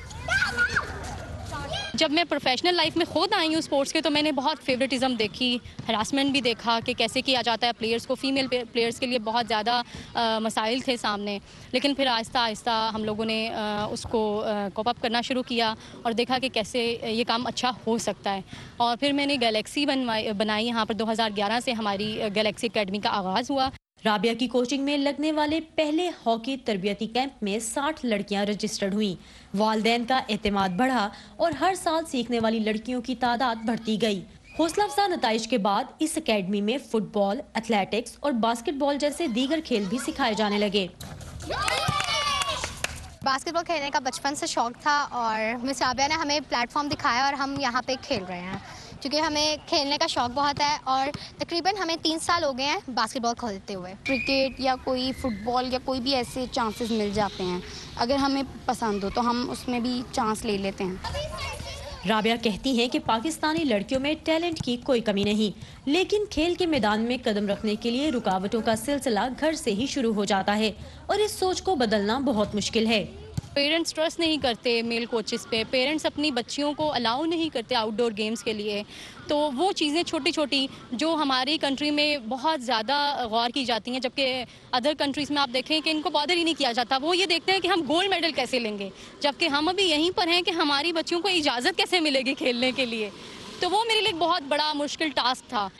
جب میں پروفیشنل لائف میں خود آئی ہوں اسپورٹس کے, تو میں نے بہت فیورٹزم دیکھی, ہراسمنٹ بھی دیکھا کہ کیسے کیا جاتا ہے پلیئرز کو. فیمیل پلیئرز کے لیے بہت زیادہ مسائل تھے سامنے, لیکن پھر آہستہ آہستہ ہم لوگوں نے اس کو کوپ اپ کرنا شروع کیا اور دیکھا کہ کیسے یہ کام اچھا ہو سکتا ہے. اور پھر میں نے گلیکسی بنوائی بنائی یہاں پر. دو ہزار گیارہ سے ہماری گلیکسی اکیڈمی کا آغاز ہوا. رابعہ کی کوچنگ میں لگنے والے پہلے ہاکی تربیتی کیمپ میں ساٹھ لڑکیاں رجسٹرڈ ہوئیں. والدین کا اعتماد بڑھا اور ہر سال سیکھنے والی لڑکیوں کی تعداد بڑھتی گئی. حوصلہ افزا نتائج کے بعد اس اکیڈمی میں فٹ بال, ایتھلیٹکس اور باسکٹ بال جیسے دیگر کھیل بھی سکھائے جانے لگے. باسکٹ بال کھیلنے کا بچپن سے شوق تھا اور مس رابعہ نے ہمیں پلیٹ فارم دکھایا اور ہم یہاں پہ کھیل رہے ہیں, کیونکہ ہمیں کھیلنے کا شوق بہت ہے اور تقریباً ہمیں تین سال ہو گئے ہیں باسکٹ بال کھیلتے ہوئے. کرکٹ یا کوئی فٹ بال یا کوئی بھی ایسے چانسز مل جاتے ہیں, اگر ہمیں پسند ہو تو ہم اس میں بھی چانس لے لیتے ہیں. رابعہ کہتی ہیں کہ پاکستانی لڑکیوں میں ٹیلنٹ کی کوئی کمی نہیں, لیکن کھیل کے میدان میں قدم رکھنے کے لیے رکاوٹوں کا سلسلہ گھر سے ہی شروع ہو جاتا ہے اور اس سوچ کو بدلنا بہت مشکل ہے. پیرنٹس ٹرسٹ نہیں کرتے میل کوچز پہ, پیرنٹس اپنی بچیوں کو الاؤ نہیں کرتے آؤٹ ڈور گیمز کے لیے. تو وہ چیزیں چھوٹی چھوٹی جو ہماری کنٹری میں بہت زیادہ غور کی جاتی ہیں, جبکہ ادر کنٹریز میں آپ دیکھیں کہ ان کو بادر ہی نہیں کیا جاتا. وہ یہ دیکھتے ہیں کہ ہم گولڈ میڈل کیسے لیں گے, جبکہ ہم ابھی یہیں پر ہیں کہ ہماری بچیوں کو اجازت کیسے ملے گی کھیلنے کے لیے. تو وہ میرے لیے ایک بہت بڑا مشکل ٹاسک تھا.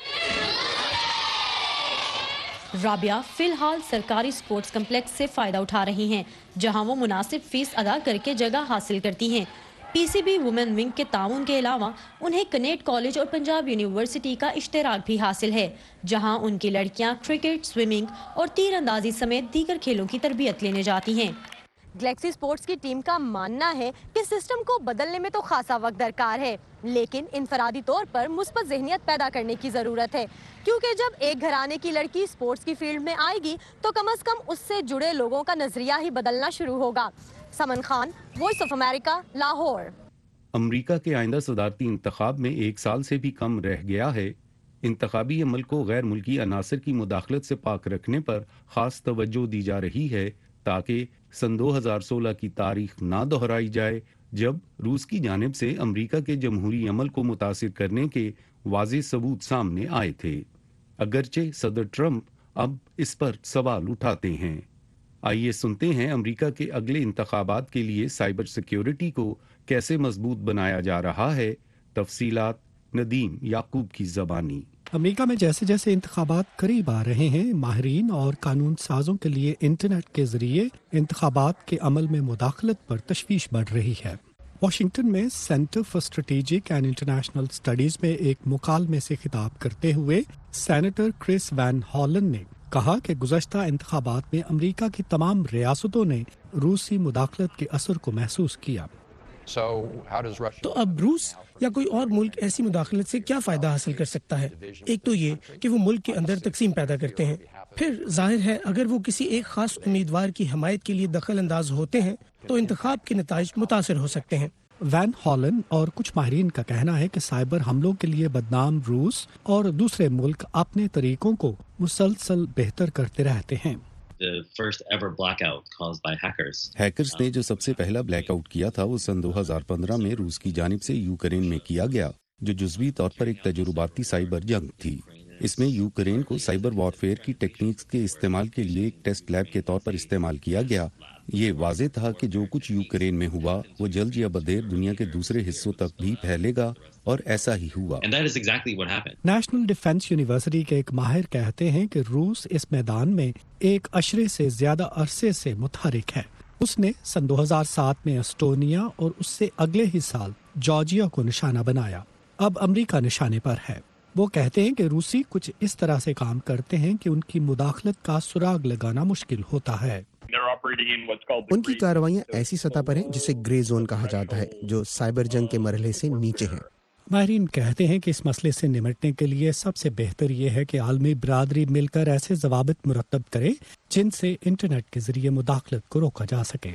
رابعہ فی الحال سرکاری سپورٹس کمپلیکس سے فائدہ اٹھا رہی ہیں, جہاں وہ مناسب فیس ادا کر کے جگہ حاصل کرتی ہیں. P C B women wing کے تعاون کے علاوہ انہیں کنیٹ کالج اور پنجاب یونیورسٹی کا اشتراک بھی حاصل ہے, جہاں ان کی لڑکیاں کرکٹ, سوئمنگ اور تیر اندازی سمیت دیگر کھیلوں کی تربیت لینے جاتی ہیں. گلیکسی سپورٹس کی ٹیم کا ماننا ہے کہ سسٹم کو بدلنے میں تو خاصا وقت درکار ہے, لیکن انفرادی طور پر مثبت ذہنیت پیدا کرنے کی ضرورت ہے, کیونکہ جب ایک گھرانے کی لڑکی سپورٹس کی فیلڈ میں آئے گی تو کم از کم اس سے جڑے لوگوں کا نظریہ ہی بدلنا شروع ہوگا. Saman Khan, Voice of America, Lahore. America کے آئندہ صدارتی انتخاب میں ایک سال سے بھی کم رہ گیا ہے. انتخابی عمل کو غیر ملکی عناصر کی مداخلت سے پاک رکھنے پر خاص توجہ دی جا رہی ہے, تاکہ سن دو ہزار سولہ کی تاریخ نہ دہرائی جائے جب روس کی جانب سے امریکہ کے جمہوری عمل کو متاثر کرنے کے واضح ثبوت سامنے آئے تھے. اگرچہ صدر ٹرمپ اب اس پر سوال اٹھاتے ہیں. آئیے سنتے ہیں امریکہ کے اگلے انتخابات کے لیے سائبر سیکیورٹی کو کیسے مضبوط بنایا جا رہا ہے. تفصیلات ندیم یعقوب کی زبانی. امریکہ میں جیسے جیسے انتخابات قریب آ رہے ہیں, ماہرین اور قانون سازوں کے لیے انٹرنیٹ کے ذریعے انتخابات کے عمل میں مداخلت پر تشویش بڑھ رہی ہے. واشنگٹن میں Center for Strategic and International Studies میں ایک مکالمے سے خطاب کرتے ہوئے سینیٹر کرس وین ہالن نے کہا کہ گزشتہ انتخابات میں امریکہ کی تمام ریاستوں نے روسی مداخلت کے اثر کو محسوس کیا۔ تو اب روس یا کوئی اور ملک ایسی مداخلت سے کیا فائدہ حاصل کر سکتا ہے؟ ایک تو یہ کہ وہ ملک کے اندر تقسیم پیدا کرتے ہیں، پھر ظاہر ہے اگر وہ کسی ایک خاص امیدوار کی حمایت کے لیے دخل انداز ہوتے ہیں تو انتخاب کے نتائج متاثر ہو سکتے ہیں۔ وین ہالن اور کچھ ماہرین کا کہنا ہے کہ سائبر حملوں کے لیے بدنام روس اور دوسرے ملک اپنے طریقوں کو مسلسل بہتر کرتے رہتے ہیں۔ ہیکرز نے جو سب سے پہلا بلیک آؤٹ کیا تھا وہ سن دو ہزار پندرہ میں روس کی جانب سے یوکرین میں کیا گیا، جو جزوی طور پر ایک تجرباتی سائبر جنگ تھی۔ اس میں یوکرین کو سائبر وارفیئر کی ٹیکنیکس کے استعمال کے لیے ایک ٹیسٹ لیب کے طور پر استعمال کیا گیا۔ یہ واضح تھا کہ جو کچھ یوکرین میں ہوا وہ جلد یا بدیر دنیا کے دوسرے حصوں تک بھی پھیلے گا، اور ایسا ہی ہوا۔ نیشنل ڈیفنس یونیورسٹی کے ایک ماہر کہتے ہیں کہ روس اس میدان میں ایک عشرے سے زیادہ عرصے سے متحرک ہے۔ اس نے سن دو ہزار سات میں اسٹونیا اور اس سے اگلے ہی سال جارجیا کو نشانہ بنایا، اب امریکہ نشانے پر ہے۔ وہ کہتے ہیں کہ روسی کچھ اس طرح سے کام کرتے ہیں کہ ان کی مداخلت کا سراغ لگانا مشکل ہوتا ہے۔ ان کی کارروائیاں ایسی سطح پر ہیں جسے گرے زون کہا جاتا ہے، جو سائبر جنگ کے مرحلے سے نیچے ہیں۔ ماہرین کہتے ہیں کہ اس مسئلے سے نمٹنے کے لیے سب سے بہتر یہ ہے کہ عالمی برادری مل کر ایسے ضوابط مرتب کرے جن سے انٹرنیٹ کے ذریعے مداخلت کو روکا جا سکے۔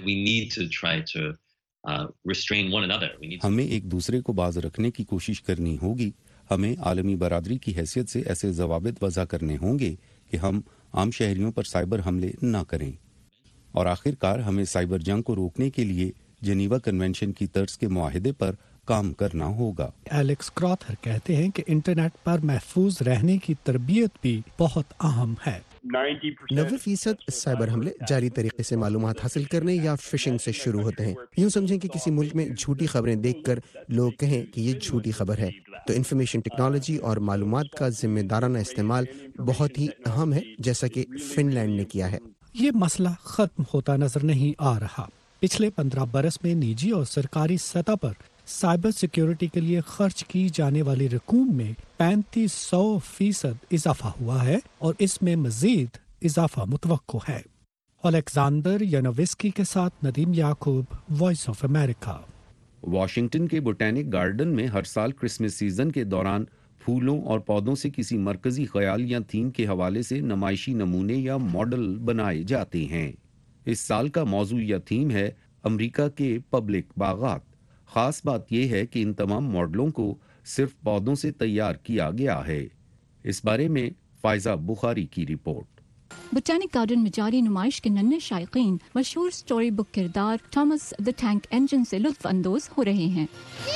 ہمیں ایک دوسرے کو باز رکھنے کی کوشش کرنی ہوگی۔ ہمیں عالمی برادری کی حیثیت سے ایسے ضوابط وضع کرنے ہوں گے کہ ہم عام شہریوں پر سائبر حملے نہ کریں، اور آخر کار ہمیں سائبر جنگ کو روکنے کے لیے جنیوا کنونشن کی طرز کے معاہدے پر کام کرنا ہوگا۔ ایلیکس کراتھر کہتے ہیں کہ انٹرنیٹ پر محفوظ رہنے کی تربیت بھی بہت اہم ہے۔ نوے فیصد سائبر حملے جاری طریقے سے معلومات حاصل کرنے یا فشنگ سے شروع ہوتے ہیں۔ یوں سمجھیں کہ کسی ملک میں جھوٹی خبریں دیکھ کر لوگ کہیں کہ یہ جھوٹی خبر ہے، تو انفارمیشن ٹیکنالوجی اور معلومات کا ذمہ دارانہ استعمال بہت ہی اہم ہے، جیسا کہ فن لینڈ نے کیا ہے۔ یہ مسئلہ ختم ہوتا نظر نہیں آ رہا۔ پچھلے پندرہ برس میں نجی اور سرکاری سطح پر سائبر سیکیورٹی کے لیے خرچ کی جانے والی رقوم میں پینتیس سو فیصد اضافہ ہوا ہے، اور اس میں مزید اضافہ متوقع ہے۔ الیگزینڈر یانووسکی کے ساتھ Nadeem Yaqoob, Voice of America. Washington کے بوٹینک گارڈن میں ہر سال کرسمس سیزن کے دوران پھولوں اور پودوں سے کسی مرکزی خیال یا تھیم کے حوالے سے نمائشی نمونے یا ماڈل بنائے جاتے ہیں۔ اس سال کا موضوع یا تھیم ہے امریکہ کے پبلک باغات۔ خاص بات یہ ہے کہ ان تمام ماڈلوں کو صرف پودوں سے تیار کیا گیا ہے۔ اس بارے میں فائزہ بخاری کی رپورٹ۔ بوٹینک گارڈن میں جاری نمائش کے ننھے شائقین مشہور سٹوری بک کردار تھامس دی ٹینک انجن سے لطف اندوز ہو رہے ہیں۔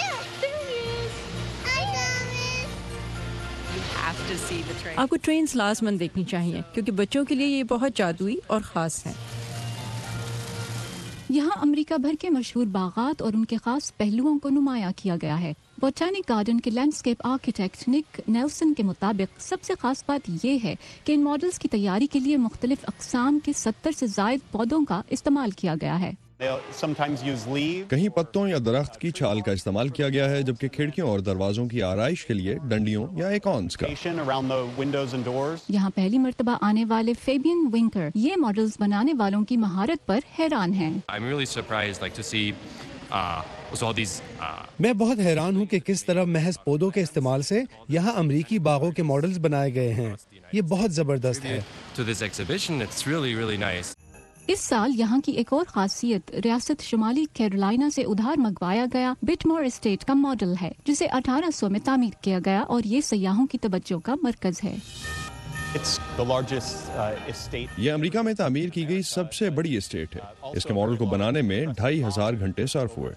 آپ کو ٹرینز لازماً دیکھنی چاہیے کیونکہ بچوں کے لیے یہ بہت جادوئی اور خاص ہے۔ یہاں امریکہ بھر کے مشہور باغات اور ان کے خاص پہلوؤں کو نمایاں کیا گیا ہے۔ بوٹینک گارڈن کے لینڈسکیپ آرکیٹیکٹ نک نیلسن کے مطابق سب سے خاص بات یہ ہے کہ ان ماڈلز کی تیاری کے لیے مختلف اقسام کے ستر سے زائد پودوں کا استعمال کیا گیا ہے۔ کہیں پتوں یا درخت کی چھال کا استعمال کیا گیا ہے، جبکہ کھڑکیوں اور دروازوں کی آرائش کے لیے ڈنڈیوں یا ایکونز کا۔ یہاں پہلی مرتبہ آنے والے فیبین ونکر یہ ماڈلز بنانے والوں کی مہارت پر حیران ہیں۔ میں بہت حیران ہوں کہ کس طرح محض پودوں کے استعمال سے یہاں امریکی باغوں کے ماڈلز بنائے گئے ہیں۔ یہ بہت زبردست ہے۔ اس سال یہاں کی ایک اور خاصیت ریاست شمالی کیرولائنا سے ادھار منگوایا گیا بٹمور اسٹیٹ کا ماڈل ہے، جسے اٹھارہ سو میں تعمیر کیا گیا اور یہ سیاحوں کی توجہ کا مرکز ہے۔ یہ امریکہ میں تعمیر کی گئی سب سے بڑی اسٹیٹ ہے۔ اس کے ماڈل کو بنانے میں ڈھائی ہزار گھنٹے صرف ہوئے۔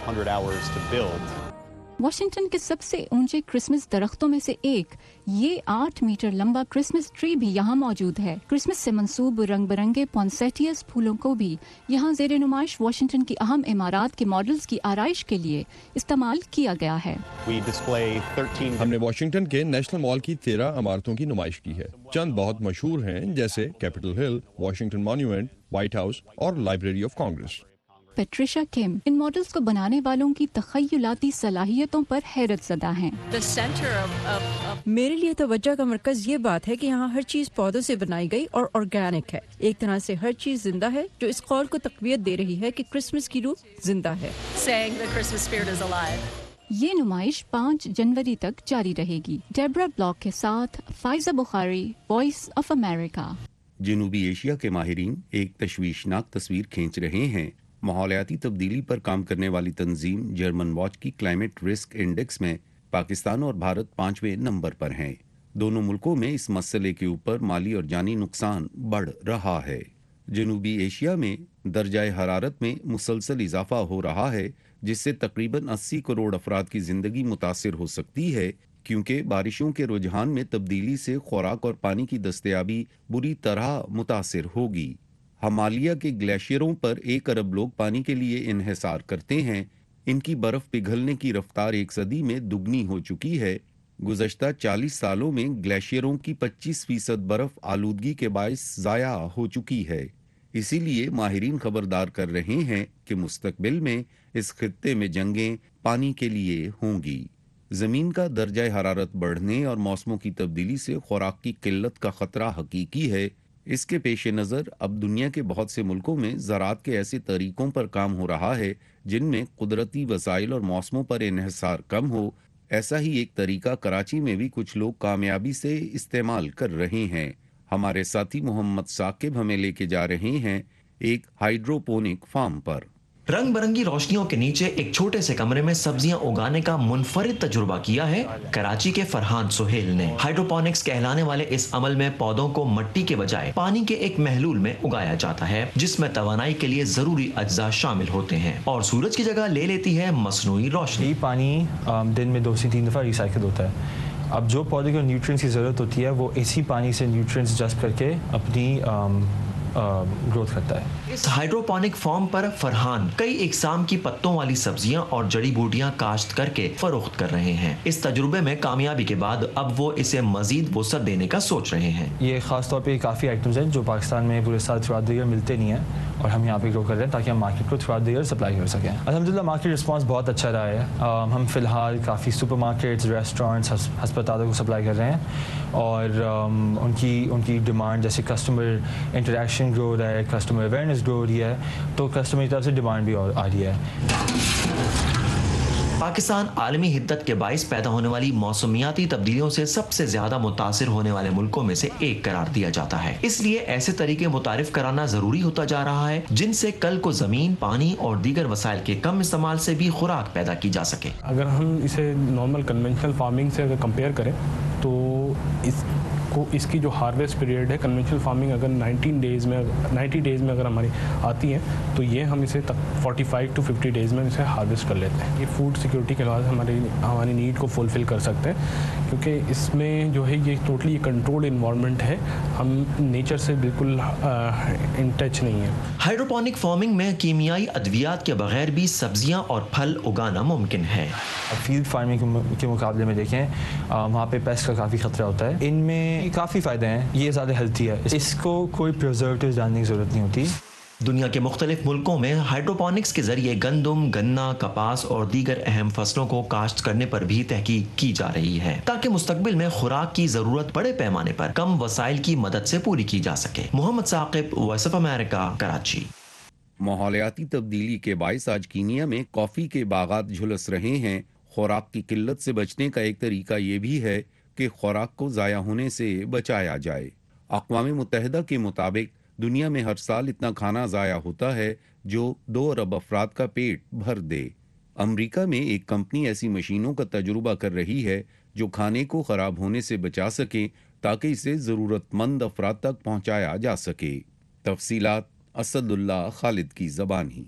واشنگٹن کے سب سے اونچے کرسمس درختوں میں سے ایک یہ آٹھ میٹر لمبا کرسمس ٹری بھی یہاں موجود ہے۔ کرسمس سے منسوب رنگ برنگے پونسیٹیس پھولوں کو بھی یہاں زیر نمائش واشنگٹن کی اہم عمارات کے ماڈلز کی آرائش کے لیے استعمال کیا گیا ہے۔ ہم نے واشنگٹن کے نیشنل مال کی تیرہ عمارتوں کی نمائش کی ہے۔ چند بہت مشہور ہیں جیسے Capitol Hill, Washington Monument, White House اور Library of Congress. Patricia Kim ان ماڈلز کو بنانے والوں کی تخیلاتی صلاحیتوں پر حیرت زدہ ہیں. میرے لیے توجہ کا مرکز یہ بات ہے کہ یہاں ہر چیز پودوں سے بنائی گئی اور آرگینک ہے. ایک طرح سے ہر چیز زندہ ہے، جو اس قول کو تقویت دے رہی ہے کہ کرسمس کی روح زندہ ہے. یہ نمائش پانچ جنوری تک جاری رہے گی. ڈیبرا بلاک کے ساتھ Faiza Bukhari, Voice of America. جنوبی ایشیا کے ماہرین ایک تشویشناک تصویر کھینچ رہے ہیں. ماحولیاتی تبدیلی پر کام کرنے والی تنظیم جرمن واچ کی کلائمیٹ رسک انڈیکس میں پاکستان اور بھارت پانچویں نمبر پر ہیں. دونوں ملکوں میں اس مسئلے کے اوپر مالی اور جانی نقصان بڑھ رہا ہے. جنوبی ایشیا میں درجہ حرارت میں مسلسل اضافہ ہو رہا ہے، جس سے تقریباً اسی کروڑ افراد کی زندگی متاثر ہو سکتی ہے، کیونکہ بارشوں کے رجحان میں تبدیلی سے خوراک اور پانی کی دستیابی بری طرح متاثر ہوگی. ہمالیہ کے گلیشیئروں پر ایک ارب لوگ پانی کے لیے انحصار کرتے ہیں. ان کی برف پگھلنے کی رفتار ایک صدی میں دگنی ہو چکی ہے. گزشتہ چالیس سالوں میں گلیشیئروں کی پچیس فیصد برف آلودگی کے باعث ضائع ہو چکی ہے. اسی لیے ماہرین خبردار کر رہے ہیں کہ مستقبل میں اس خطے میں جنگیں پانی کے لیے ہوں گی. زمین کا درجہ حرارت بڑھنے اور موسموں کی تبدیلی سے خوراک کی قلت کا خطرہ حقیقی ہے. اس کے پیش نظر اب دنیا کے بہت سے ملکوں میں زراعت کے ایسے طریقوں پر کام ہو رہا ہے جن میں قدرتی وسائل اور موسموں پر انحصار کم ہو. ایسا ہی ایک طریقہ کراچی میں بھی کچھ لوگ کامیابی سے استعمال کر رہے ہیں. ہمارے ساتھی محمد ثاقب ہمیں لے کے جا رہے ہیں ایک ہائیڈروپونک فارم پر. رنگ برنگی روشنیوں کے نیچے ایک چھوٹے سے کمرے میں سبزیاں اگانے کا منفرد تجربہ کیا ہے کراچی کے فرحان سہیل نے. ہائیڈروپونکس کہلانے والے اس عمل میں پودوں کو مٹی کے بجائے پانی کے ایک محلول میں اگایا جاتا ہے، جس میں توانائی کے لیے ضروری اجزاء شامل ہوتے ہیں اور سورج کی جگہ لے لیتی ہے مصنوعی روشنی. پانی دن میں دو سے تین دفعہ ریسائیکل ہوتا ہے. اب جو پودے کو نیوٹرینٹس کی ضرورت ہوتی ہے وہ اسی پانی سے نیوٹرینٹس جذب کر کے اپنی گروتھ کرتا ہے. اس ہائیڈروپونک فارم پر فرحان کئی اقسام کی پتوں والی سبزیاں اور جڑی بوٹیاں کاشت کر کے فروخت کر رہے ہیں. اس تجربے میں کامیابی کے بعد اب وہ اسے مزید وسعت دینے کا سوچ رہے ہیں. یہ خاص طور پہ کافی آئٹمز ہیں جو پاکستان میں پورے سال تھرو آؤٹ دی ایئر ملتے نہیں ہیں اور ہم یہاں پہ گرو کر رہے ہیں تاکہ ہم مارکیٹ کو throughout the year supply کر سکیں. الحمدللہ مارکیٹ رسپانس بہت اچھا رہا ہے. ہم فی الحال کافی سپر مارکیٹس، ریسٹورینٹس، ہسپتالوں کو سپلائی کر رہے ہیں اور ان کی ان کی ڈیمانڈ جیسے کسٹمر انٹریکشن گرو ہو رہا ہے، کسٹمر اویئرنیس گرو ہو رہی ہے، تو کسٹمر کی طرف سے ڈیمانڈ بھی آ رہی ہے. پاکستان عالمی حدت کے باعث پیدا ہونے والی موسمیاتی تبدیلیوں سے سب سے زیادہ متاثر ہونے والے ملکوں میں سے ایک قرار دیا جاتا ہے. اس لیے ایسے طریقے متعارف کرانا ضروری ہوتا جا رہا ہے جن سے کل کو زمین، پانی اور دیگر وسائل کے کم استعمال سے بھی خوراک پیدا کی جا سکے. اگر ہم اسے نارمل کنونشنل فارمنگ سے اگر کمپیئر کریں تو اس کو اس کی جو ہارویسٹ پیریڈ ہے کنونشنل فارمنگ اگر نائنٹین ڈیز میں نائنٹی ڈیز میں اگر ہماری آتی ہیں تو یہ ہم اسے forty five to fifty days میں اسے ہارویسٹ کر لیتے ہیں. یہ فوڈ سیکورٹی کے لحاظ ہماری ہماری نیڈ کو فلفل کر سکتے ہیں کیونکہ اس میں جو ہے یہ ٹوٹلی کنٹرول انوائرمنٹ ہے. ہم نیچر سے بالکل ان ٹچ نہیں ہیں. ہائیڈروپونک فارمنگ میں کیمیائی ادویات کے بغیر بھی سبزیاں اور پھل اگانا ممکن ہے. فیلڈ فارمنگ کے مقابلے میں دیکھیں وہاں پہ پیسٹ کا کافی خطرہ ہوتا ہے. ان میں کافی فائدے ہیں. یہ زیادہ ہیلتھی ہے، اس کو کوئی پریزرویٹیوز ڈالنے کی ضرورت نہیں ہوتی. دنیا کے مختلف ملکوں میں ہائیڈروپونکس کے ذریعے گندم، گنا، کپاس اور دیگر اہم فصلوں کو کاشت کرنے پر بھی تحقیق کی جا رہی ہے تاکہ مستقبل میں خوراک کی ضرورت بڑے پیمانے پر کم وسائل کی مدد سے پوری کی جا سکے. Muhammad Saqib, Voice of America, Karachi. ماحولیاتی تبدیلی کے باعث آج کینیا میں کافی کے باغات جھلس رہے ہیں. خوراک کی قلت سے بچنے کا ایک طریقہ یہ بھی ہے کہ خوراک کو ضائع ہونے سے بچایا جائے. اقوام متحدہ کے مطابق دنیا میں ہر سال اتنا کھانا ضائع ہوتا ہے جو دو ارب افراد کا پیٹ بھر دے. امریکہ میں ایک کمپنی ایسی مشینوں کا تجربہ کر رہی ہے جو کھانے کو خراب ہونے سے بچا سکیں تاکہ اسے ضرورت مند افراد تک پہنچایا جا سکے. تفصیلات اسد اللہ خالد کی زبان ہی.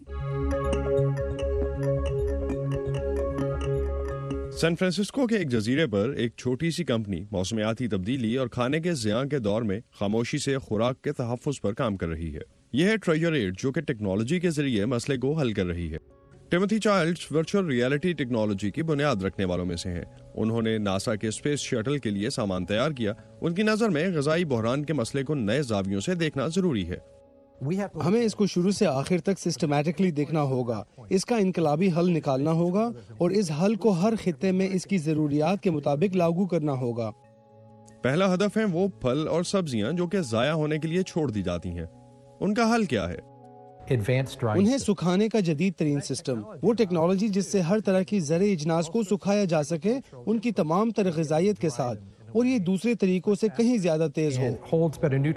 سان فرانسسکو کے ایک جزیرے پر ایک چھوٹی سی کمپنی موسمیاتی تبدیلی اور کھانے کے زیاں کے دور میں خاموشی سے خوراک کے تحفظ پر کام کر رہی ہے. یہ ہے ٹریجر ایٹ، جو کہ ٹیکنالوجی کے ذریعے مسئلے کو حل کر رہی ہے. Timothy Childs virtual reality technology کی بنیاد رکھنے والوں میں سے ہیں. انہوں نے ناسا کے اسپیس شٹل کے لیے سامان تیار کیا. ان کی نظر میں غذائی بحران کے مسئلے کو نئے زاویوں سے دیکھنا ضروری ہے. ہمیں اس کو شروع سے آخر تک سسٹمیٹکلی دیکھنا ہوگا، اس کا انقلابی حل نکالنا ہوگا اور اس حل کو ہر خطے میں اس کی ضروریات کے مطابق لاگو کرنا ہوگا۔ پہلا ہدف ہے وہ پھل اور سبزیاں جو کہ ضائع ہونے کے لیے چھوڑ دی جاتی ہیں، ان کا حل کیا ہے؟ انہیں سکھانے کا جدید ترین سسٹم، وہ ٹیکنالوجی جس سے ہر طرح کی زرعی اجناس کو سکھایا جا سکے ان کی تمام تر غذائیت کے ساتھ، اور یہ دوسرے طریقوں سے کہیں زیادہ تیز ہو۔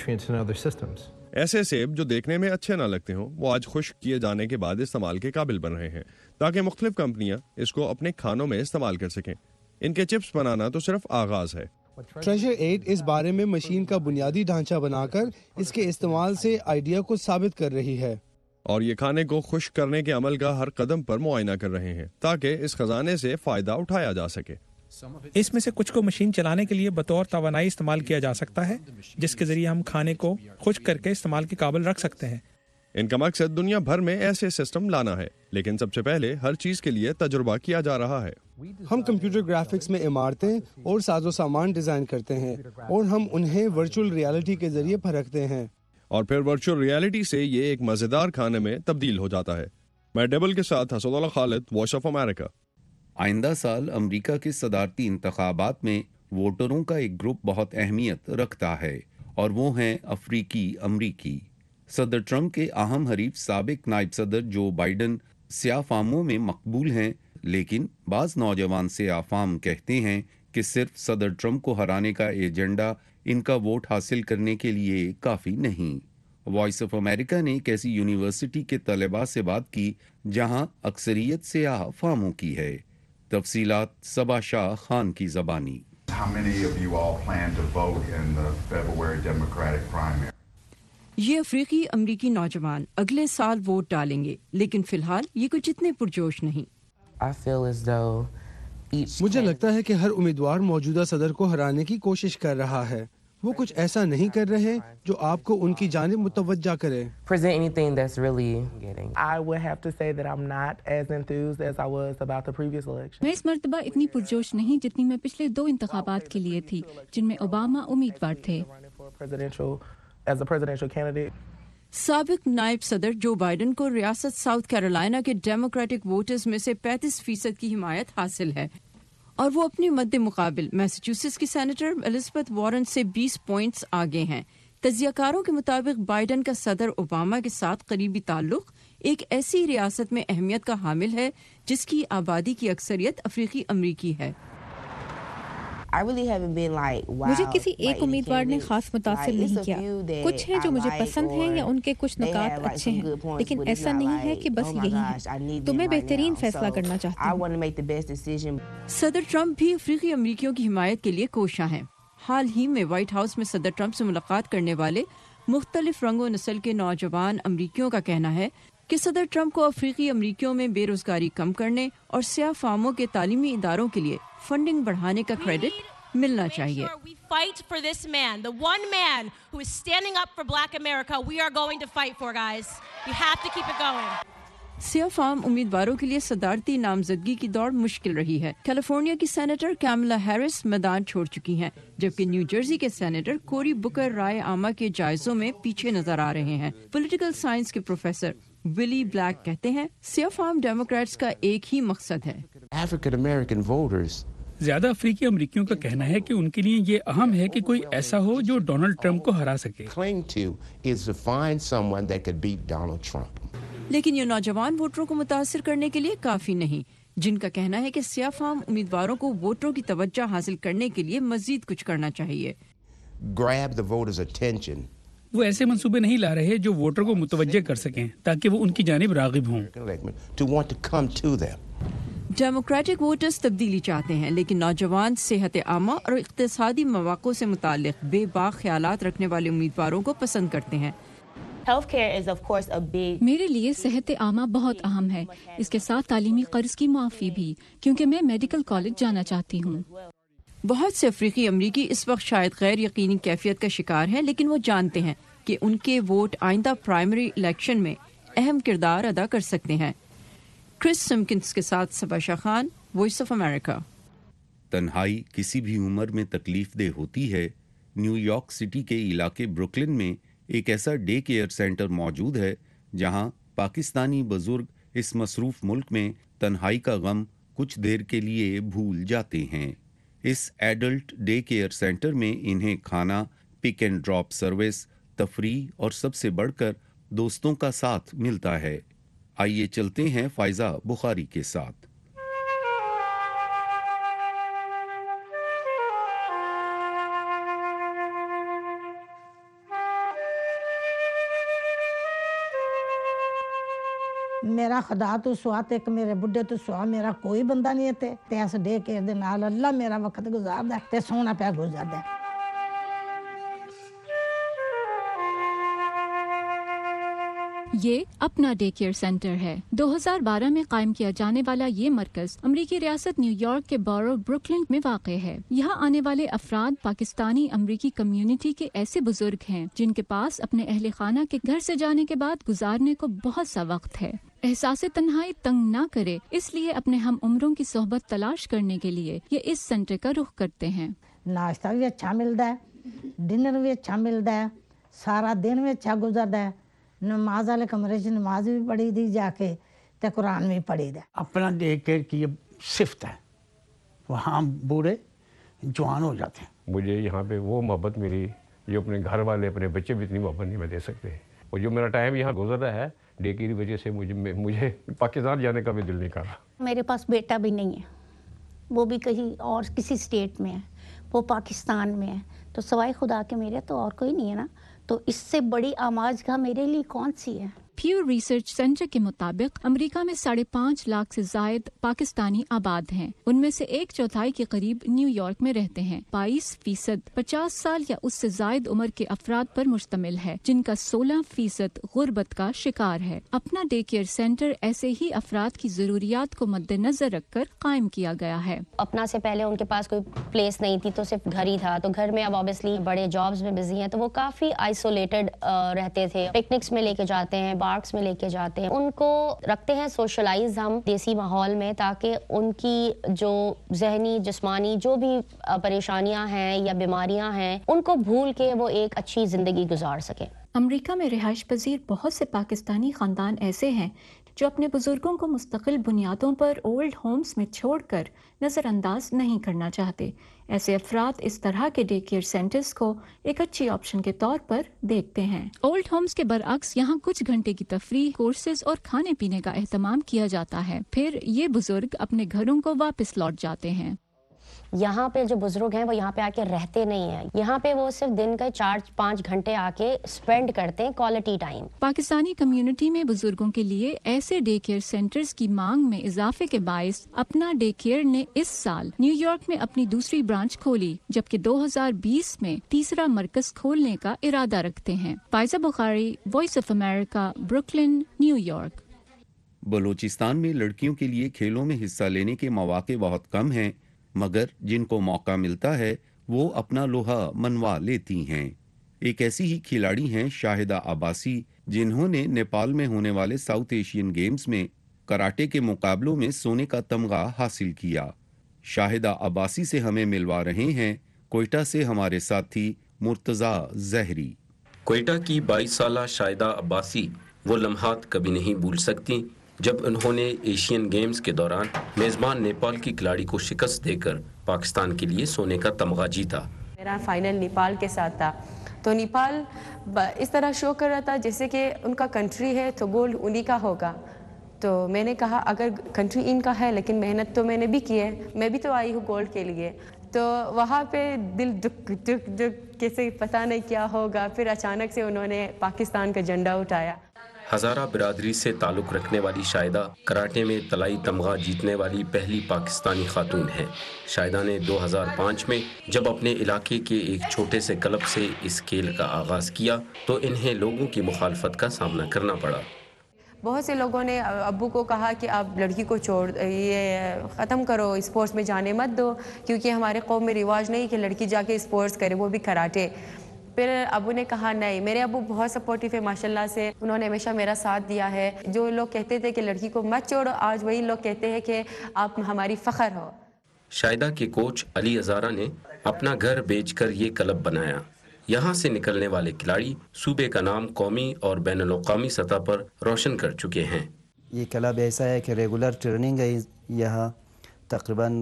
ایسے سیب جو دیکھنے میں اچھے نہ لگتے ہوں وہ آج خشک کیے جانے کے بعد استعمال کے قابل بن رہے ہیں تاکہ مختلف کمپنیاں اس کو اپنے کھانوں میں استعمال کر سکیں۔ ان کے چپس بنانا تو صرف آغاز ہے۔ ٹریجر ایٹ اس بارے میں مشین کا بنیادی ڈھانچہ بنا کر اس کے استعمال سے آئیڈیا کو ثابت کر رہی ہے، اور یہ کھانے کو خشک کرنے کے عمل کا ہر قدم پر معائنہ کر رہے ہیں تاکہ اس خزانے سے فائدہ اٹھایا جا سکے۔ اس میں سے کچھ کو مشین چلانے کے لیے بطور توانائی استعمال کیا جا سکتا ہے، جس کے ذریعے ہم کھانے کو خشک کر کے استعمال کے قابل رکھ سکتے ہیں۔ ان کا مقصد دنیا بھر میں ایسے سسٹم لانا ہے، لیکن سب سے پہلے ہر چیز کے لیے تجربہ کیا جا رہا ہے۔ ہم کمپیوٹر گرافکس میں عمارتیں اور ساز و سامان ڈیزائن کرتے ہیں اور ہم انہیں ورچوئل ریالٹی کے ذریعے پرکھتے ہیں، اور پھر ورچوئل ریالٹی سے یہ ایک مزیدار کھانے میں تبدیل ہو جاتا ہے۔ میں ڈیبل کے ساتھ حسد اللہ خالد، وائس آف امریکہ۔ آئندہ سال امریکہ کے صدارتی انتخابات میں ووٹروں کا ایک گروپ بہت اہمیت رکھتا ہے، اور وہ ہیں افریقی امریکی۔ صدر ٹرمپ کے اہم حریف سابق نائب صدر جو بائیڈن سیاہ فاموں میں مقبول ہیں، لیکن بعض نوجوان سیاہ فام کہتے ہیں کہ صرف صدر ٹرمپ کو ہرانے کا ایجنڈا ان کا ووٹ حاصل کرنے کے لیے کافی نہیں۔ وائس آف امریکہ نے ایک ایسی یونیورسٹی کے طلباء سے بات کی جہاں اکثریت سیاہ فاموں کی ہے۔ تفصیلات صبا شاہ خان کی زبانی۔ یہ افریقی امریکی نوجوان اگلے سال ووٹ ڈالیں گے، لیکن فی الحال یہ کچھ اتنے پرجوش نہیں۔ مجھے لگتا ہے کہ ہر امیدوار موجودہ صدر کو ہرانے کی کوشش کر رہا ہے، وہ کچھ ایسا نہیں کر رہے جو آپ کو ان کی جانب متوجہ کرے۔ میں اس مرتبہ اتنی پرجوش نہیں جتنی میں پچھلے دو انتخابات کے لیے تھی جن میں اوباما امیدوار تھے۔ سابق نائب صدر جو بائیڈن کو ریاست ساؤتھ کیرولائنا کے ڈیموکریٹک ووٹرز میں سے پینتیس فیصد کی حمایت حاصل ہے، اور وہ اپنے مد مقابل میساچوسیٹس کی سینیٹر الزبتھ وارن سے بیس پوائنٹس آگے ہیں۔ تجزیہ کاروں کے مطابق بائیڈن کا صدر اوباما کے ساتھ قریبی تعلق ایک ایسی ریاست میں اہمیت کا حامل ہے جس کی آبادی کی اکثریت افریقی امریکی ہے۔ مجھے کسی ایک امیدوار نے خاص متاثر نہیں کیا، کچھ ہیں جو مجھے پسند ہیں یا ان کے کچھ نکات اچھے ہیں، لیکن ایسا نہیں ہے کہ بس یہی ہے، تو میں بہترین فیصلہ کرنا چاہتا ہوں۔ صدر ٹرمپ بھی افریقی امریکیوں کی حمایت کے لیے کوشاں ہیں۔ حال ہی میں وائٹ ہاؤس میں صدر ٹرمپ سے ملاقات کرنے والے مختلف رنگ و نسل کے نوجوان امریکیوں کا کہنا ہے کہ صدر ٹرمپ کو افریقی امریکیوں میں بے روزگاری کم کرنے اور سیاہ فاموں کے تعلیمی اداروں کے لیے فنڈنگ بڑھانے کا کریڈٹ ملنا چاہیے۔ سیاہ فام امیدواروں کے لیے صدارتی نامزدگی کی دوڑ مشکل رہی ہے۔ کیلیفورنیا کی سینیٹر کیملا ہیرس میدان چھوڑ چکی ہیں، جبکہ نیو جرسی کے سینیٹر کوری بکر رائے عامہ کے جائزوں میں پیچھے نظر آ رہے ہیں۔ پولیٹیکل سائنس کے پروفیسر ولی بلیک کہتے ہیں سیاہ فام ڈیموکریٹس کا ایک ہی مقصد ہے۔ زیادہ افریقی امریکیوں کا کہنا ہے کہ ان کے لیے یہ اہم ہے کہ کوئی ایسا ہو جو ڈونلڈ ٹرمپ کو ہرا سکے۔ لیکن یہ نوجوان ووٹروں کو متاثر کرنے کے لیے کافی نہیں، جن کا کہنا ہے کہ سیاہ فام امیدواروں کو ووٹروں کی توجہ حاصل کرنے کے لیے مزید کچھ کرنا چاہیے۔ وہ ایسے منصوبے نہیں لا رہے جو ووٹر کو متوجہ کر سکیں تاکہ وہ ان کی جانب راغب ہوں۔ ڈیموکریٹک ووٹرز تبدیلی چاہتے ہیں، لیکن نوجوان صحت عامہ اور اقتصادی مواقع سے متعلق بے باک خیالات رکھنے والے امیدواروں کو پسند کرتے ہیں۔ میرے لیے صحت عامہ بہت اہم ہے، اس کے ساتھ تعلیمی قرض کی معافی بھی، کیونکہ میں میڈیکل کالج جانا چاہتی ہوں۔ بہت سے افریقی امریکی اس وقت شاید غیر یقینی کیفیت کا شکار ہیں، لیکن وہ جانتے ہیں کہ ان کے ووٹ آئندہ پرائمری الیکشن میں اہم کردار ادا کر سکتے ہیں۔ کرس سمکنز کے ساتھ Saba Shah Khan, Voice of America. تنہائی کسی بھی عمر میں تکلیف دہ ہوتی ہے۔ نیو یارک سٹی کے علاقے بروکلن میں ایک ایسا ڈے کیئر سینٹر موجود ہے جہاں پاکستانی بزرگ اس مصروف ملک میں تنہائی کا غم کچھ دیر کے لیے بھول جاتے ہیں۔ اس ایڈلٹ ڈے کیئر سینٹر میں انہیں کھانا، پک اینڈ ڈراپ سروس، تفریح اور سب سے بڑھ کر دوستوں کا ساتھ ملتا ہے۔ آئیے چلتے ہیں فائزہ بخاری کے ساتھ۔ میرا خدا تو سوا تے کہ میرے بڈھے تو سوا میرا کوئی بندہ نہیں تے تے اس ڈے کیئر دے نال اللہ میرا وقت گزاردا تے سونا پیا گزاردا۔ یہ اپنا ڈے کیئر سینٹر ہے۔ دو ہزار بارہ میں قائم کیا جانے والا یہ مرکز امریکی ریاست نیو یارک کے بارو بروکلن میں واقع ہے۔ یہاں آنے والے افراد پاکستانی امریکی کمیونٹی کے ایسے بزرگ ہیں جن کے پاس اپنے اہل خانہ کے گھر سے جانے کے بعد گزارنے کو بہت سا وقت ہے۔ احساس تنہائی تنگ نہ کرے، اس لیے اپنے ہم عمروں کی صحبت تلاش کرنے کے لیے یہ اس سینٹر کا رخ کرتے ہیں۔ ناشتہ بھی اچھا ملتا ہے، ڈنر بھی اچھا ملتا ہے، سارا دن بھی اچھا گزرتا ہے۔ نماز والے کمرے سے نماز بھی پڑھی دی جا کے تے قرآن بھی پڑھی دا۔ اپنا ڈے کیئر کی صفت ہے، وہاں بوڑھے جوان ہو جاتے ہیں۔ مجھے یہاں پہ وہ محبت ملی جو اپنے گھر والے اپنے بچے بھی اتنی محبت نہیں میں دے سکتے، اور جو میرا ٹائم یہاں گزر رہا ہے ڈے کی وجہ سے مجھے مجھے پاکستان جانے کا بھی دل نہیں کر رہا۔ میرے پاس بیٹا بھی نہیں ہے، وہ بھی کہیں اور کسی اسٹیٹ میں ہے، وہ پاکستان میں ہے، تو سوائے خدا کے میرے تو اور کوئی نہیں ہے نا، تو اس سے بڑی آماج کا میرے لیے کون سی ہے؟ پیو ریسرچ سینٹر کے مطابق امریکہ میں ساڑھے پانچ لاکھ سے زائد پاکستانی آباد ہیں۔ ان میں سے ایک چوتھائی کے قریب نیو یارک میں رہتے ہیں۔ بائیس فیصد پچاس سال یا اس سے زائد عمر کے افراد پر مشتمل ہے، جن کا سولہ فیصد غربت کا شکار ہے۔ اپنا ڈے کیئر سینٹر ایسے ہی افراد کی ضروریات کو مد نظر رکھ کر قائم کیا گیا ہے۔ اپنا سے پہلے ان کے پاس کوئی پلیس نہیں تھی تو صرف گھر ہی تھا، تو گھر میں اب آبویسلی بڑے جابز میں بزی ہیں تو وہ کافی آئسولیٹڈ رہتے تھے۔ پکنکس میں لے کے جاتے ہیں، پارکس میں لے کے جاتے ہیں، ان کو رکھتے ہیں سوشلائز ہم دیسی ماحول میں، تاکہ ان کی جو ذہنی جسمانی جو بھی پریشانیاں ہیں یا بیماریاں ہیں ان کو بھول کے وہ ایک اچھی زندگی گزار سکیں۔ امریکہ میں رہائش پذیر بہت سے پاکستانی خاندان ایسے ہیں جو اپنے بزرگوں کو مستقل بنیادوں پر اولڈ ہومز میں چھوڑ کر نظر انداز نہیں کرنا چاہتے۔ ایسے افراد اس طرح کے ڈے کیئر سینٹرز کو ایک اچھی آپشن کے طور پر دیکھتے ہیں۔ اولڈ ہومز کے برعکس یہاں کچھ گھنٹے کی تفریح، کورسز اور کھانے پینے کا اہتمام کیا جاتا ہے، پھر یہ بزرگ اپنے گھروں کو واپس لوٹ جاتے ہیں۔ یہاں پہ جو بزرگ ہیں وہ یہاں پہ آ کے رہتے نہیں ہیں، یہاں پہ وہ صرف دن کا چار پانچ گھنٹے آ کے اسپینڈ کرتے ہیں، کوالٹی ٹائم۔ پاکستانی کمیونٹی میں بزرگوں کے لیے ایسے ڈے کیئر سینٹرز کی مانگ میں اضافے کے باعث اپنا ڈے کیئر نے اس سال نیو یارک میں اپنی دوسری برانچ کھولی، جبکہ دو ہزار بیس میں تیسرا مرکز کھولنے کا ارادہ رکھتے ہیں۔ Faiza Bukhari, Voice of America, Brooklyn, New York. Balochistan میں لڑکیوں کے لیے کھیلوں میں حصہ لینے کے مواقع بہت کم ہیں، مگر جن کو موقع ملتا ہے وہ اپنا لوہا منوا لیتی ہیں۔ ایک ایسی ہی کھلاڑی ہیں شاہدہ عباسی، جنہوں نے نیپال میں ہونے والے ساؤتھ ایشین گیمز میں کراٹے کے مقابلوں میں سونے کا تمغہ حاصل کیا۔ شاہدہ عباسی سے ہمیں ملوا رہے ہیں کوئٹہ سے ہمارے ساتھی مرتضیٰ زہری۔ کوئٹہ کی بائیس سالہ شاہدہ عباسی وہ لمحات کبھی نہیں بھول سکتی جب انہوں نے ایشین گیمز کے دوران میزبان نیپال کی کھلاڑی کو شکست دے کر پاکستان کے لیے سونے کا تمغہ جیتا۔ میرا فائنل نیپال کے ساتھ تھا، تو نیپال اس طرح شو کر رہا تھا جیسے کہ ان کا کنٹری ہے تو گولڈ انہی کا ہوگا، تو میں نے کہا اگر کنٹری ان کا ہے لیکن محنت تو میں نے بھی کی ہے، میں بھی تو آئی ہوں گولڈ کے لیے، تو وہاں پہ دل دک دک دک کیسے پتہ نہیں کیا ہوگا، پھر اچانک سے انہوں نے پاکستان کا جھنڈا اٹھایا۔ ہزارہ برادری سے تعلق رکھنے والی شاہدہ کراٹے میں طلائی تمغہ جیتنے والی پہلی پاکستانی خاتون ہیں۔ شاہدہ نے دو ہزار پانچ میں جب اپنے علاقے کے ایک چھوٹے سے کلب سے اس کھیل کا آغاز کیا تو انہیں لوگوں کی مخالفت کا سامنا کرنا پڑا۔ بہت سے لوگوں نے ابو کو کہا کہ آپ لڑکی کو چھوڑ یہ ختم کرو، اسپورٹس میں جانے مت دو، کیونکہ ہمارے قوم میں رواج نہیں کہ لڑکی جا کے اسپورٹس کرے، وہ بھی کراٹے۔ پھر ابو نے کہا نہیں، میرے ابو بہت سپورٹیو ہے ماشاءاللہ سے، انہوں نے ہمیشہ میرا ساتھ دیا ہے۔ جو لوگ کہتے تھے کہ لڑکی کو مت چھوڑو، آج وہی لوگ کہتے ہیں کہ آپ ہماری فخر ہو۔ شاہدہ کے کوچ علی ہزارہ نے اپنا گھر بیچ کر یہ کلب بنایا۔ یہاں سے نکلنے والے کھلاڑی صوبے کا نام قومی اور بین الاقوامی سطح پر روشن کر چکے ہیں۔ یہ کلب ایسا ہے کہ ریگولر ٹریننگ ہے یہاں، تقریباً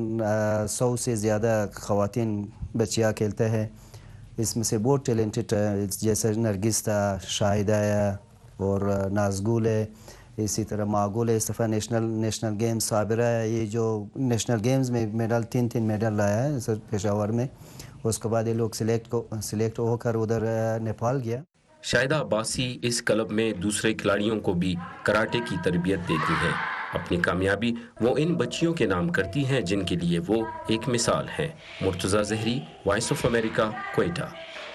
سو سے زیادہ خواتین بچیاں کھیلتے ہیں، اس میں سے بہت ٹیلنٹڈ جیسے نرگس تھا، شاہدہ ہے اور نازگل ہے، اسی طرح معقول ہے، اس دفعہ نیشنل نیشنل گیمز صابرہ ہے، یہ جو نیشنل گیمز میں میڈل تین تین میڈل لایا ہے پشاور میں، اس کے بعد یہ لوگ سلیکٹ کو سلیکٹ ہو کر ادھر نیپال گیا۔ شاہدہ عباسی اس کلب میں دوسرے کھلاڑیوں کو بھی کراٹے کی تربیت دیتی ہیں۔ اپنی کامیابی وہ ان بچیوں کے نام کرتی ہیں جن کے لیے وہ ایک مثال ہے۔ Murtaza Zehri, Voice of America, Quetta.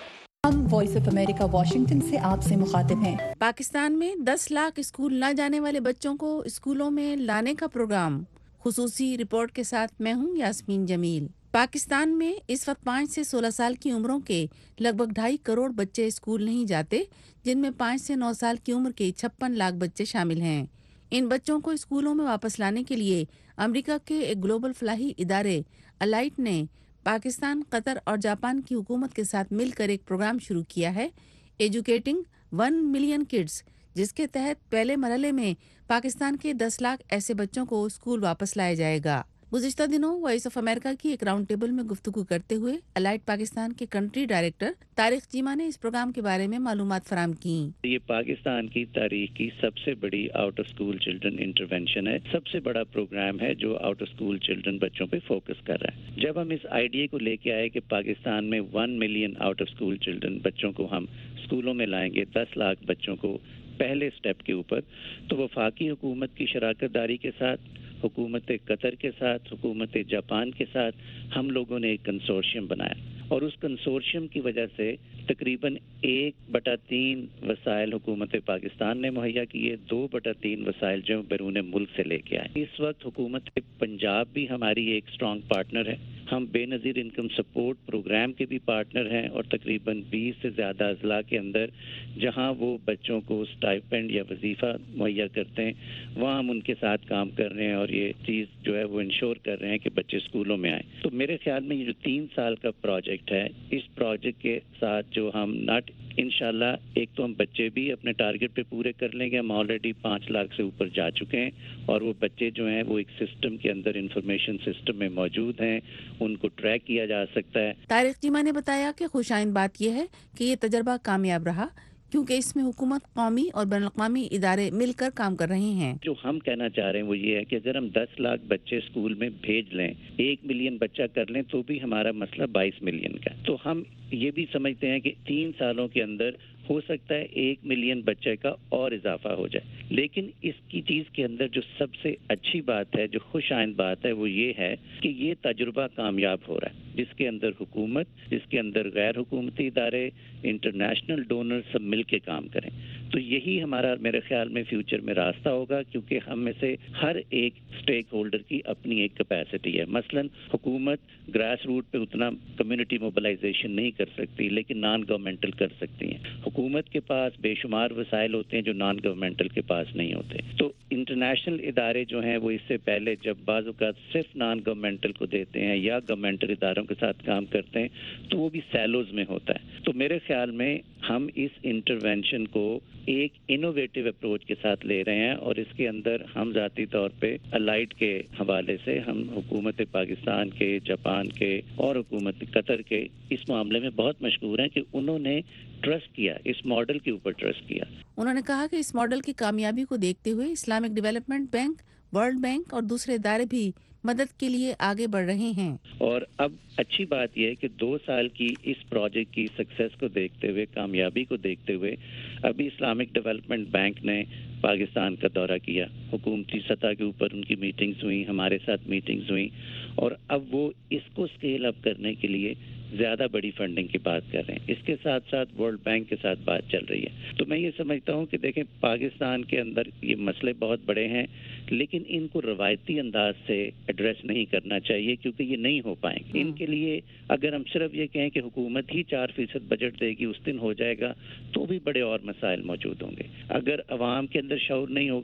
ہم وائس آف امریکہ واشنگٹن سے آپ سے مخاطب ہیں۔ پاکستان میں دس لاکھ اسکول نہ جانے والے بچوں کو اسکولوں میں لانے کا پروگرام، خصوصی رپورٹ کے ساتھ میں ہوں یاسمین جمیل۔ پاکستان میں اس وقت پانچ سے سولہ سال کی عمروں کے لگ بھگ ڈھائی کروڑ بچے اسکول نہیں جاتے، جن میں پانچ سے نو سال کی عمر کے چھپن لاکھ بچے شامل ہیں۔ ان بچوں کو اسکولوں میں واپس لانے کے لیے امریکہ کے ایک گلوبل فلاحی ادارے الائٹ نے پاکستان، قطر اور جاپان کی حکومت کے ساتھ مل کر ایک پروگرام شروع کیا ہے، ایجوکیٹنگ ون ملین کڈز، جس کے تحت پہلے مرحلے میں پاکستان کے دس لاکھ ایسے بچوں کو اسکول واپس لایا جائے گا۔ گزشتہ دنوں وائس آف امریکہ کی ایک راؤنڈ ٹیبل میں گفتگو کرتے ہوئے الائٹ پاکستان کے کنٹری ڈائریکٹر طارق چیمہ نے اس پروگرام کے بارے میں معلومات فراہم کی۔ یہ پاکستان کی تاریخ کی سب سے بڑی out of school children intervention ہے، سب سے بڑا پروگرام ہے جو آؤٹ آف اسکول چلڈرن بچوں پہ فوکس کر رہا ہے۔ جب ہم اس آئیڈیا کو لے کے آئے کہ پاکستان میں one million out of school children بچوں کو ہم اسکولوں میں لائیں گے، دس لاکھ بچوں کو پہلے اسٹیپ کے اوپر، تو وفاقی حکومت کی شراکت داری کے ساتھ، حکومت قطر کے ساتھ، حکومت جاپان کے ساتھ ہم لوگوں نے ایک کنسورشیم بنایا، اور اس کنسورشیم کی وجہ سے تقریباً ایک بٹا تین وسائل حکومت پاکستان نے مہیا کیے، دو بٹا تین وسائل جو بیرون ملک سے لے کے آئے۔ اس وقت حکومت پنجاب بھی ہماری ایک اسٹرانگ پارٹنر ہے، ہم بے نظیر انکم سپورٹ پروگرام کے بھی پارٹنر ہیں، اور تقریباً بیس سے زیادہ اضلاع کے اندر جہاں وہ بچوں کو اسٹائپینڈ یا وظیفہ مہیا کرتے ہیں وہاں ہم ان کے ساتھ کام کر رہے ہیں، اور یہ چیز جو ہے وہ انشور کر رہے ہیں کہ بچے اسکولوں میں آئیں۔ تو میرے خیال میں یہ جو تین سال کا پروجیکٹ ہے، اس پروجیکٹ کے ساتھ جو ہم نٹ انشاءاللہ ایک تو ہم بچے بھی اپنے ٹارگٹ پہ پورے کر لیں گے، ہم آلریڈی پانچ لاکھ سے اوپر جا چکے ہیں، اور وہ بچے جو ہیں وہ ایک سسٹم کے اندر، انفارمیشن سسٹم میں موجود ہیں، ان کو ٹریک کیا جا سکتا ہے۔ طارق چیمہ نے بتایا کہ خوش آئند بات یہ ہے کہ یہ تجربہ کامیاب رہا، کیونکہ اس میں حکومت، قومی اور بین الاقوامی ادارے مل کر کام کر رہے ہیں۔ جو ہم کہنا چاہ رہے ہیں وہ یہ ہے کہ اگر ہم دس لاکھ بچے اسکول میں بھیج لیں، ایک ملین بچہ کر لیں، تو بھی ہمارا مسئلہ بائیس ملین کا۔ تو ہم یہ بھی سمجھتے ہیں کہ تین سالوں کے اندر ہو سکتا ہے ایک ملین بچے کا اور اضافہ ہو جائے، لیکن اس کی چیز کے اندر جو سب سے اچھی بات ہے، جو خوش آئند بات ہے، وہ یہ ہے کہ یہ تجربہ کامیاب ہو رہا ہے، جس کے اندر حکومت، جس کے اندر غیر حکومتی ادارے، انٹرنیشنل ڈونر سب مل کے کام کریں۔ تو یہی ہمارا میرے خیال میں فیوچر میں راستہ ہوگا، کیونکہ ہم میں سے ہر ایک اسٹیک ہولڈر کی اپنی ایک کیپیسٹی ہے۔ مثلا حکومت گراس روٹ پہ اتنا کمیونٹی موبلائزیشن نہیں کر سکتی، لیکن نان گورنمنٹل کر سکتی ہیں۔ حکومت کے پاس بے شمار وسائل ہوتے ہیں جو نان گورنمنٹل کے پاس نہیں ہوتے۔ تو انٹرنیشنل ادارے جو ہیں وہ اس سے پہلے جب بعض اوقات صرف نان گورنمنٹل کو دیتے ہیں یا گورنمنٹل اداروں کے ساتھ کام کرتے ہیں تو وہ بھی سیلوز میں ہوتا ہے۔ تو میرے خیال میں ہم اس انٹرونشن کو ایک انوویٹو اپروچ کے ساتھ لے رہے ہیں، اور اس کے اندر ہم ذاتی طور پہ الائٹ کے حوالے سے ہم حکومت پاکستان کے، جاپان کے اور حکومت قطر کے اس معاملے میں بہت مشہور ہیں کہ انہوں نے ٹرسٹ کیا، اس ماڈل کے اوپر ٹرسٹ کیا۔ انہوں نے کہا کہ اس ماڈل کی کامیابی کو دیکھتے ہوئے Islamic Development Bank, World Bank اور دوسرے ادارے بھی مدد کے لیے آگے بڑھ رہے ہیں۔ اور اب اچھی بات یہ ہے کہ دو سال کی اس پروجیکٹ کی سکسیس کو دیکھتے ہوئے، کامیابی کو دیکھتے ہوئے، ابھی اسلامک ڈیولپمنٹ بینک نے پاکستان کا دورہ کیا، حکومتی سطح کے اوپر ان کی میٹنگز ہوئی، ہمارے ساتھ میٹنگز ہوئی، اور اب وہ اس کو اسکیل اپ کرنے کے لیے زیادہ بڑی فنڈنگ کی بات کر رہے ہیں۔ اس کے ساتھ ساتھ ورلڈ بینک کے ساتھ بات چل رہی ہے۔ تو میں یہ سمجھتا ہوں کہ دیکھیں، پاکستان کے اندر یہ مسئلے بہت بڑے ہیں، لیکن ان کو روایتی انداز سے ایڈریس نہیں کرنا چاہیے، کیونکہ یہ نہیں ہو پائیں گے۔ ان کے لیے اگر ہم صرف یہ کہیں کہ حکومت ہی چار فیصد بجٹ دے گی، اس دن ہو جائے گا، تو بھی بڑے اور مسائل موجود ہوں گے۔ اگر عوام کے اندر شعور نہیں ہوگا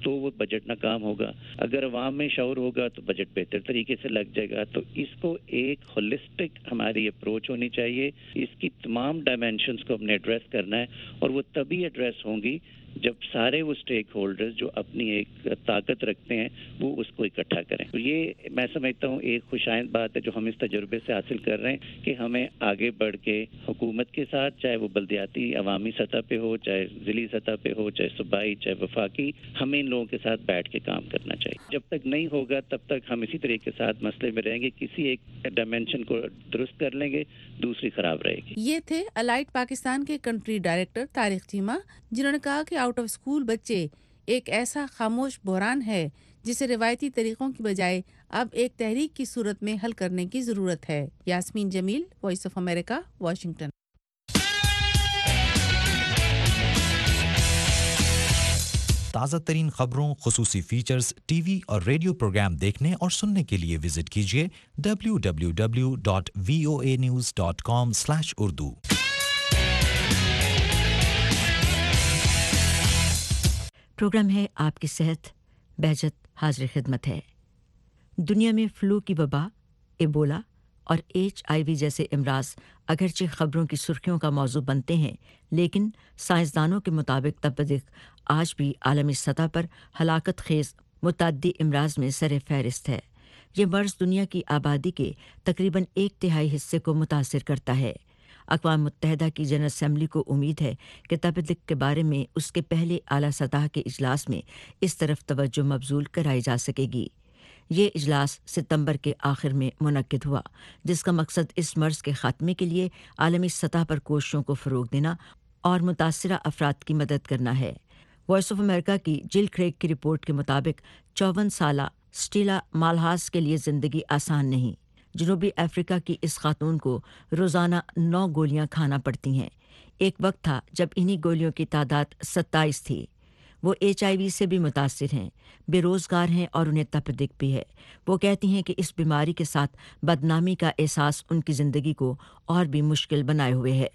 तो वो बजट नाकाम होगा। अगर अवाम में शऊर होगा तो बजट बेहतर तरीके से लग जाएगा। तो इसको एक होलिस्टिक हमारी अप्रोच होनी चाहिए, इसकी तमाम डायमेंशंस को हमने एड्रेस करना है, और वो तभी एड्रेस होंगी जब सारे वो स्टेक होल्डर्स जो अपनी एक ताकत रखते हैं वो उसको इकट्ठा करें। तो ये मैं समझता हूँ एक खुशाइंद बात है जो हम इस तजुर्बे से हासिल कर रहे हैं कि हमें आगे बढ़ के हुकूमत के साथ, चाहे वो बल्दियाती अवामी सतह पे हो, चाहे ज़िली सतह पे हो, चाहे सूबाई, चाहे वफाकी, हमें इन लोगों के साथ बैठ के काम करना चाहिए। जब तक नहीं होगा तब तक हम इसी तरीके के साथ मसले में रहेंगे, किसी एक डायमेंशन को दुरुस्त कर लेंगे, दूसरी खराब रहेगी। ये थे अलाइड पाकिस्तान के कंट्री डायरेक्टर तारिक चीमा, जिन्होंने कहा कि आउट ऑफ स्कूल बच्चे एक ऐसा खामोश बहरान है जिसे रिवायती तरीकों की बजाय अब एक तहरीक की सूरत में हल करने की जरूरत है। Yasmeen Jamil, Voice of America, Washington. ताज़ा तरीन खबरों, खुसूसी फीचर्स, टीवी और रेडियो प्रोग्राम देखने और सुनने के लिए विजिट कीजिए W W W dot V O A news dot com slash Urdu. Programme है आपकी सेहत, बहजत हाजिर खिदमत है। दुनिया में फ्लू की वबा, एबोला और एच आई वी जैसे अमराज अगरचे खबरों की सुर्खियों का मौजू बनते हैं, लेकिन साइंसदानों के मुताबिक तबदीक आज भी आलमी सतह पर हलाकत खेज मुतअद्दी अमराज में सर फहरिस्त है। ये मर्ज दुनिया की आबादी के तकरीबन एक तिहाई हिस्से को मुतासिर करता है। अक़वाम मुत्तहिदा की जनरल असम्बली को उम्मीद है कि तबदीक के बारे में उसके पहले आला सतह के इजलास में इस तरफ तवज्जो मबजूल कराई जा सकेगी। ये इजलास सितंबर के आखिर में मुनक्किद हुआ, जिसका मकसद इस मर्ज के खात्मे के लिए आलमी सतह पर कोशिशों को फ़रोग़ देना और मुतासिरा अफराद की मदद करना है। वॉइस ऑफ अमेरिका की जिल क्रेग की रिपोर्ट के मुताबिक चौवन साला स्टीला मालहास के लिए ज़िंदगी आसान नहीं। जनूबी अफ्रीका की इस खातून को रोज़ाना नौ गोलियां खाना पड़ती हैं। एक वक्त था जब इन्हीं गोलियों की तादाद सत्ताईस थी। वो एच आई वी से भी मुतासिर हैं, बेरोज़गार हैं और उन्हें तपदीक भी है। वो कहती हैं कि इस बीमारी के साथ बदनामी का एहसास उनकी ज़िंदगी को और भी मुश्किल बनाए हुए है।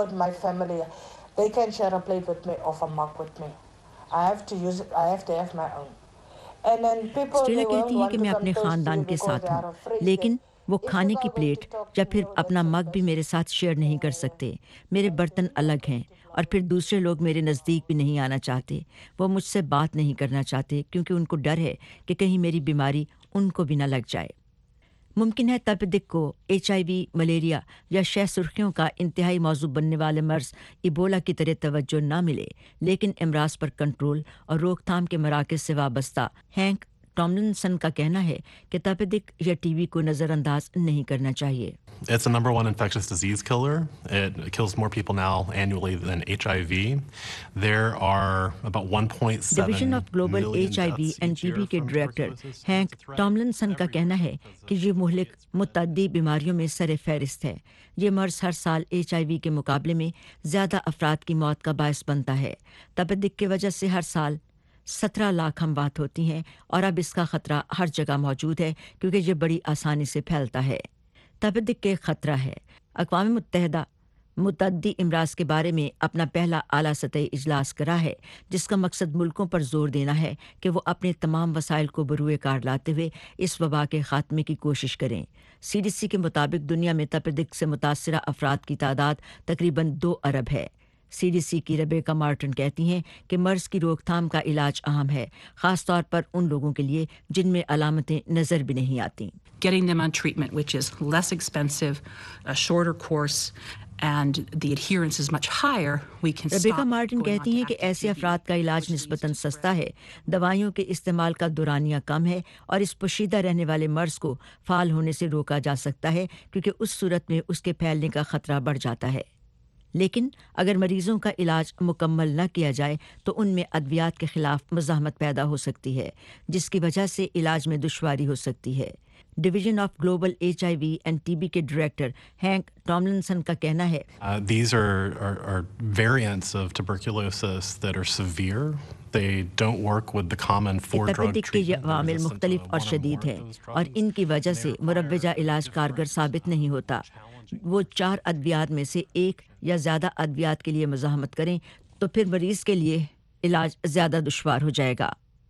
स्टेला कहती हैं कि मैं अपने ख़ानदान के साथ हूँ, लेकिन वो खाने की प्लेट या फिर अपना मग भी मेरे साथ शेयर नहीं कर सकते। मेरे बर्तन अलग हैं और फिर दूसरे लोग मेरे नज़दीक भी नहीं आना चाहते। वो मुझसे बात नहीं करना चाहते क्योंकि उनको डर है कि कहीं मेरी बीमारी उनको भी न लग जाए। मुमकिन है तपदीक को एच आई वी, मलेरिया या शह सुर्खियों का इंतहाई मौजू बनने वाले मर्ज इबोला की तरह तवज्जो न मिले, लेकिन अमराज पर कंट्रोल और रोकथाम के मराकज़ से वाबस्ता हैंक टॉमलिनसन का कहना है कि तपदीक या टीबी को नज़रअंदाज नहीं करना चाहिए। It's the number one infectious disease killer. It kills more people now annually than H I V. There are about one point seven Division of Global H I V and T B के director Hank Tomlinson का कहना है कि ये मुहलिक मुतअद्दी बीमारियों में sir फहरिस्त है। ये मर्ज हर साल एच आई वी के मुकाबले में ज़्यादा अफराद की मौत का बायस बनता है। तपदीक की वजह से हर साल सत्रह लाख हमवात होती हैं और अब इसका ख़तरा हर जगह मौजूद है क्योंकि ये बड़ी आसानी से फैलता है। तपदीक के ख़तरा है। अक़वाम मुत्तहिदा मुतअद्दी अमराज के बारे में अपना पहला आला सतही इजलास करा है, जिसका मकसद मुल्कों पर जोर देना है कि वो अपने तमाम वसाइल को बरूए कार लाते हुए इस वबा के खात्मे की कोशिश करें। सी डी सी के मुताबिक दुनिया में तपदीक से मुतासिरा अफराद की तादाद तकरीबन दो अरब है। सी डी सी की रेबेका मार्टिन कहती हैं कि मर्ज की रोकथाम का इलाज अहम है, ख़ास तौर पर उन लोगों के लिए जिनमें अलामतें नज़र भी नहीं आती। Getting them on treatment, which is less expensive, a shorter course, and the adherence is much higher, we can stop. Rebecca Martin कहती हैं कि ऐसे अफराद का इलाज निस्बतन सस्ता है, दवाइयों के इस्तेमाल का दुरानिया कम है और इस पोशीदा रहने वाले मर्ज को फाल होने से रोका जा सकता है क्योंकि उस सूरत में उसके फैलने का खतरा बढ़ जाता है। लेकिन अगर मरीजों का इलाज मुकम्मल न किया जाए तो उनमें अद्वियात के खिलाफ मज़ाहमत पैदा हो सकती है, जिसकी वजह से इलाज में दुश्वारी हो सकती है। Division of Global H I V and T B के डायरेक्टर हैंक टॉमलिनसन का कहना है, Uh, these are, are, are variants of tuberculosis that are severe. They don't work with the common four drug तपदीक के ये treatment. अवामिल मुख्तलिफ और शदीद हैं और इनकी वजह से मुरव्वजा इलाज कारगर साबित नहीं होता। वो चार अद्वियात में से एक या ज़्यादा अद्वियात के लिए मज़ाहमत करें तो फिर मरीज़ के लिए इलाज ज़्यादा दुश्वार हो जाएगा।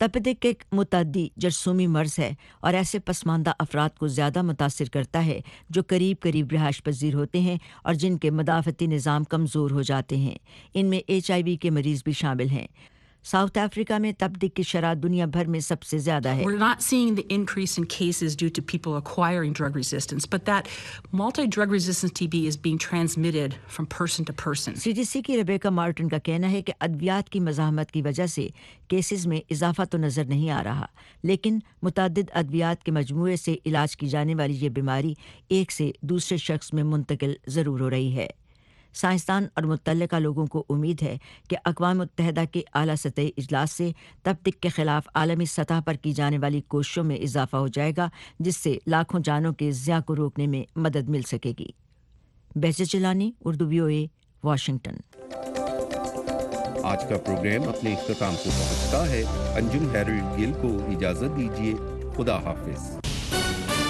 तपेदिक एक मुतअद्दी जरसूमी मर्ज है और ऐसे पसमानदा अफराद को ज़्यादा मुतासिर करता है जो करीब करीब रिहाइश पजीर होते हैं और जिनके मदाफ़ती निज़ाम कमज़ोर हो जाते हैं। इनमें एच आई वी के मरीज़ भी शामिल हैं। साउथ अफ्रीका में तपेदिक की शरह दुनिया भर में सबसे ज़्यादा है। We're not seeing the increase in cases due to people acquiring drug resistance, but that multi-drug resistant T B is being transmitted from person to person. C D C की रेबेका मार्टिन का कहना है कि अद्वियात की मज़ाहमत की वजह से cases में इजाफा तो नज़र नहीं आ रहा, लेकिन मुतअद्दिद अद्वियात के मजमूए से इलाज की जाने वाली ये बीमारी एक से दूसरे शख्स में मुंतकिल ज़रूर हो रही है। साइंसदान और मुतल्लिका लोगों को उम्मीद है कि अक़वाम मुत्तहिदा के आला सतही इजलास से तपेदिक के ख़िलाफ़ आलमी सतह पर की जाने वाली कोशिशों में इजाफा हो जाएगा, जिससे लाखों जानों के ज़िया को रोकने में मदद मिल सकेगी। Behjat Jilani, Urdu V O A, Washington. आज का प्रोग्राम अपने इख्तिताम को पहुंचता है। अंजुम हेरल्ड गिल को इजाज़त दीजिए। खुदा हाफिज़।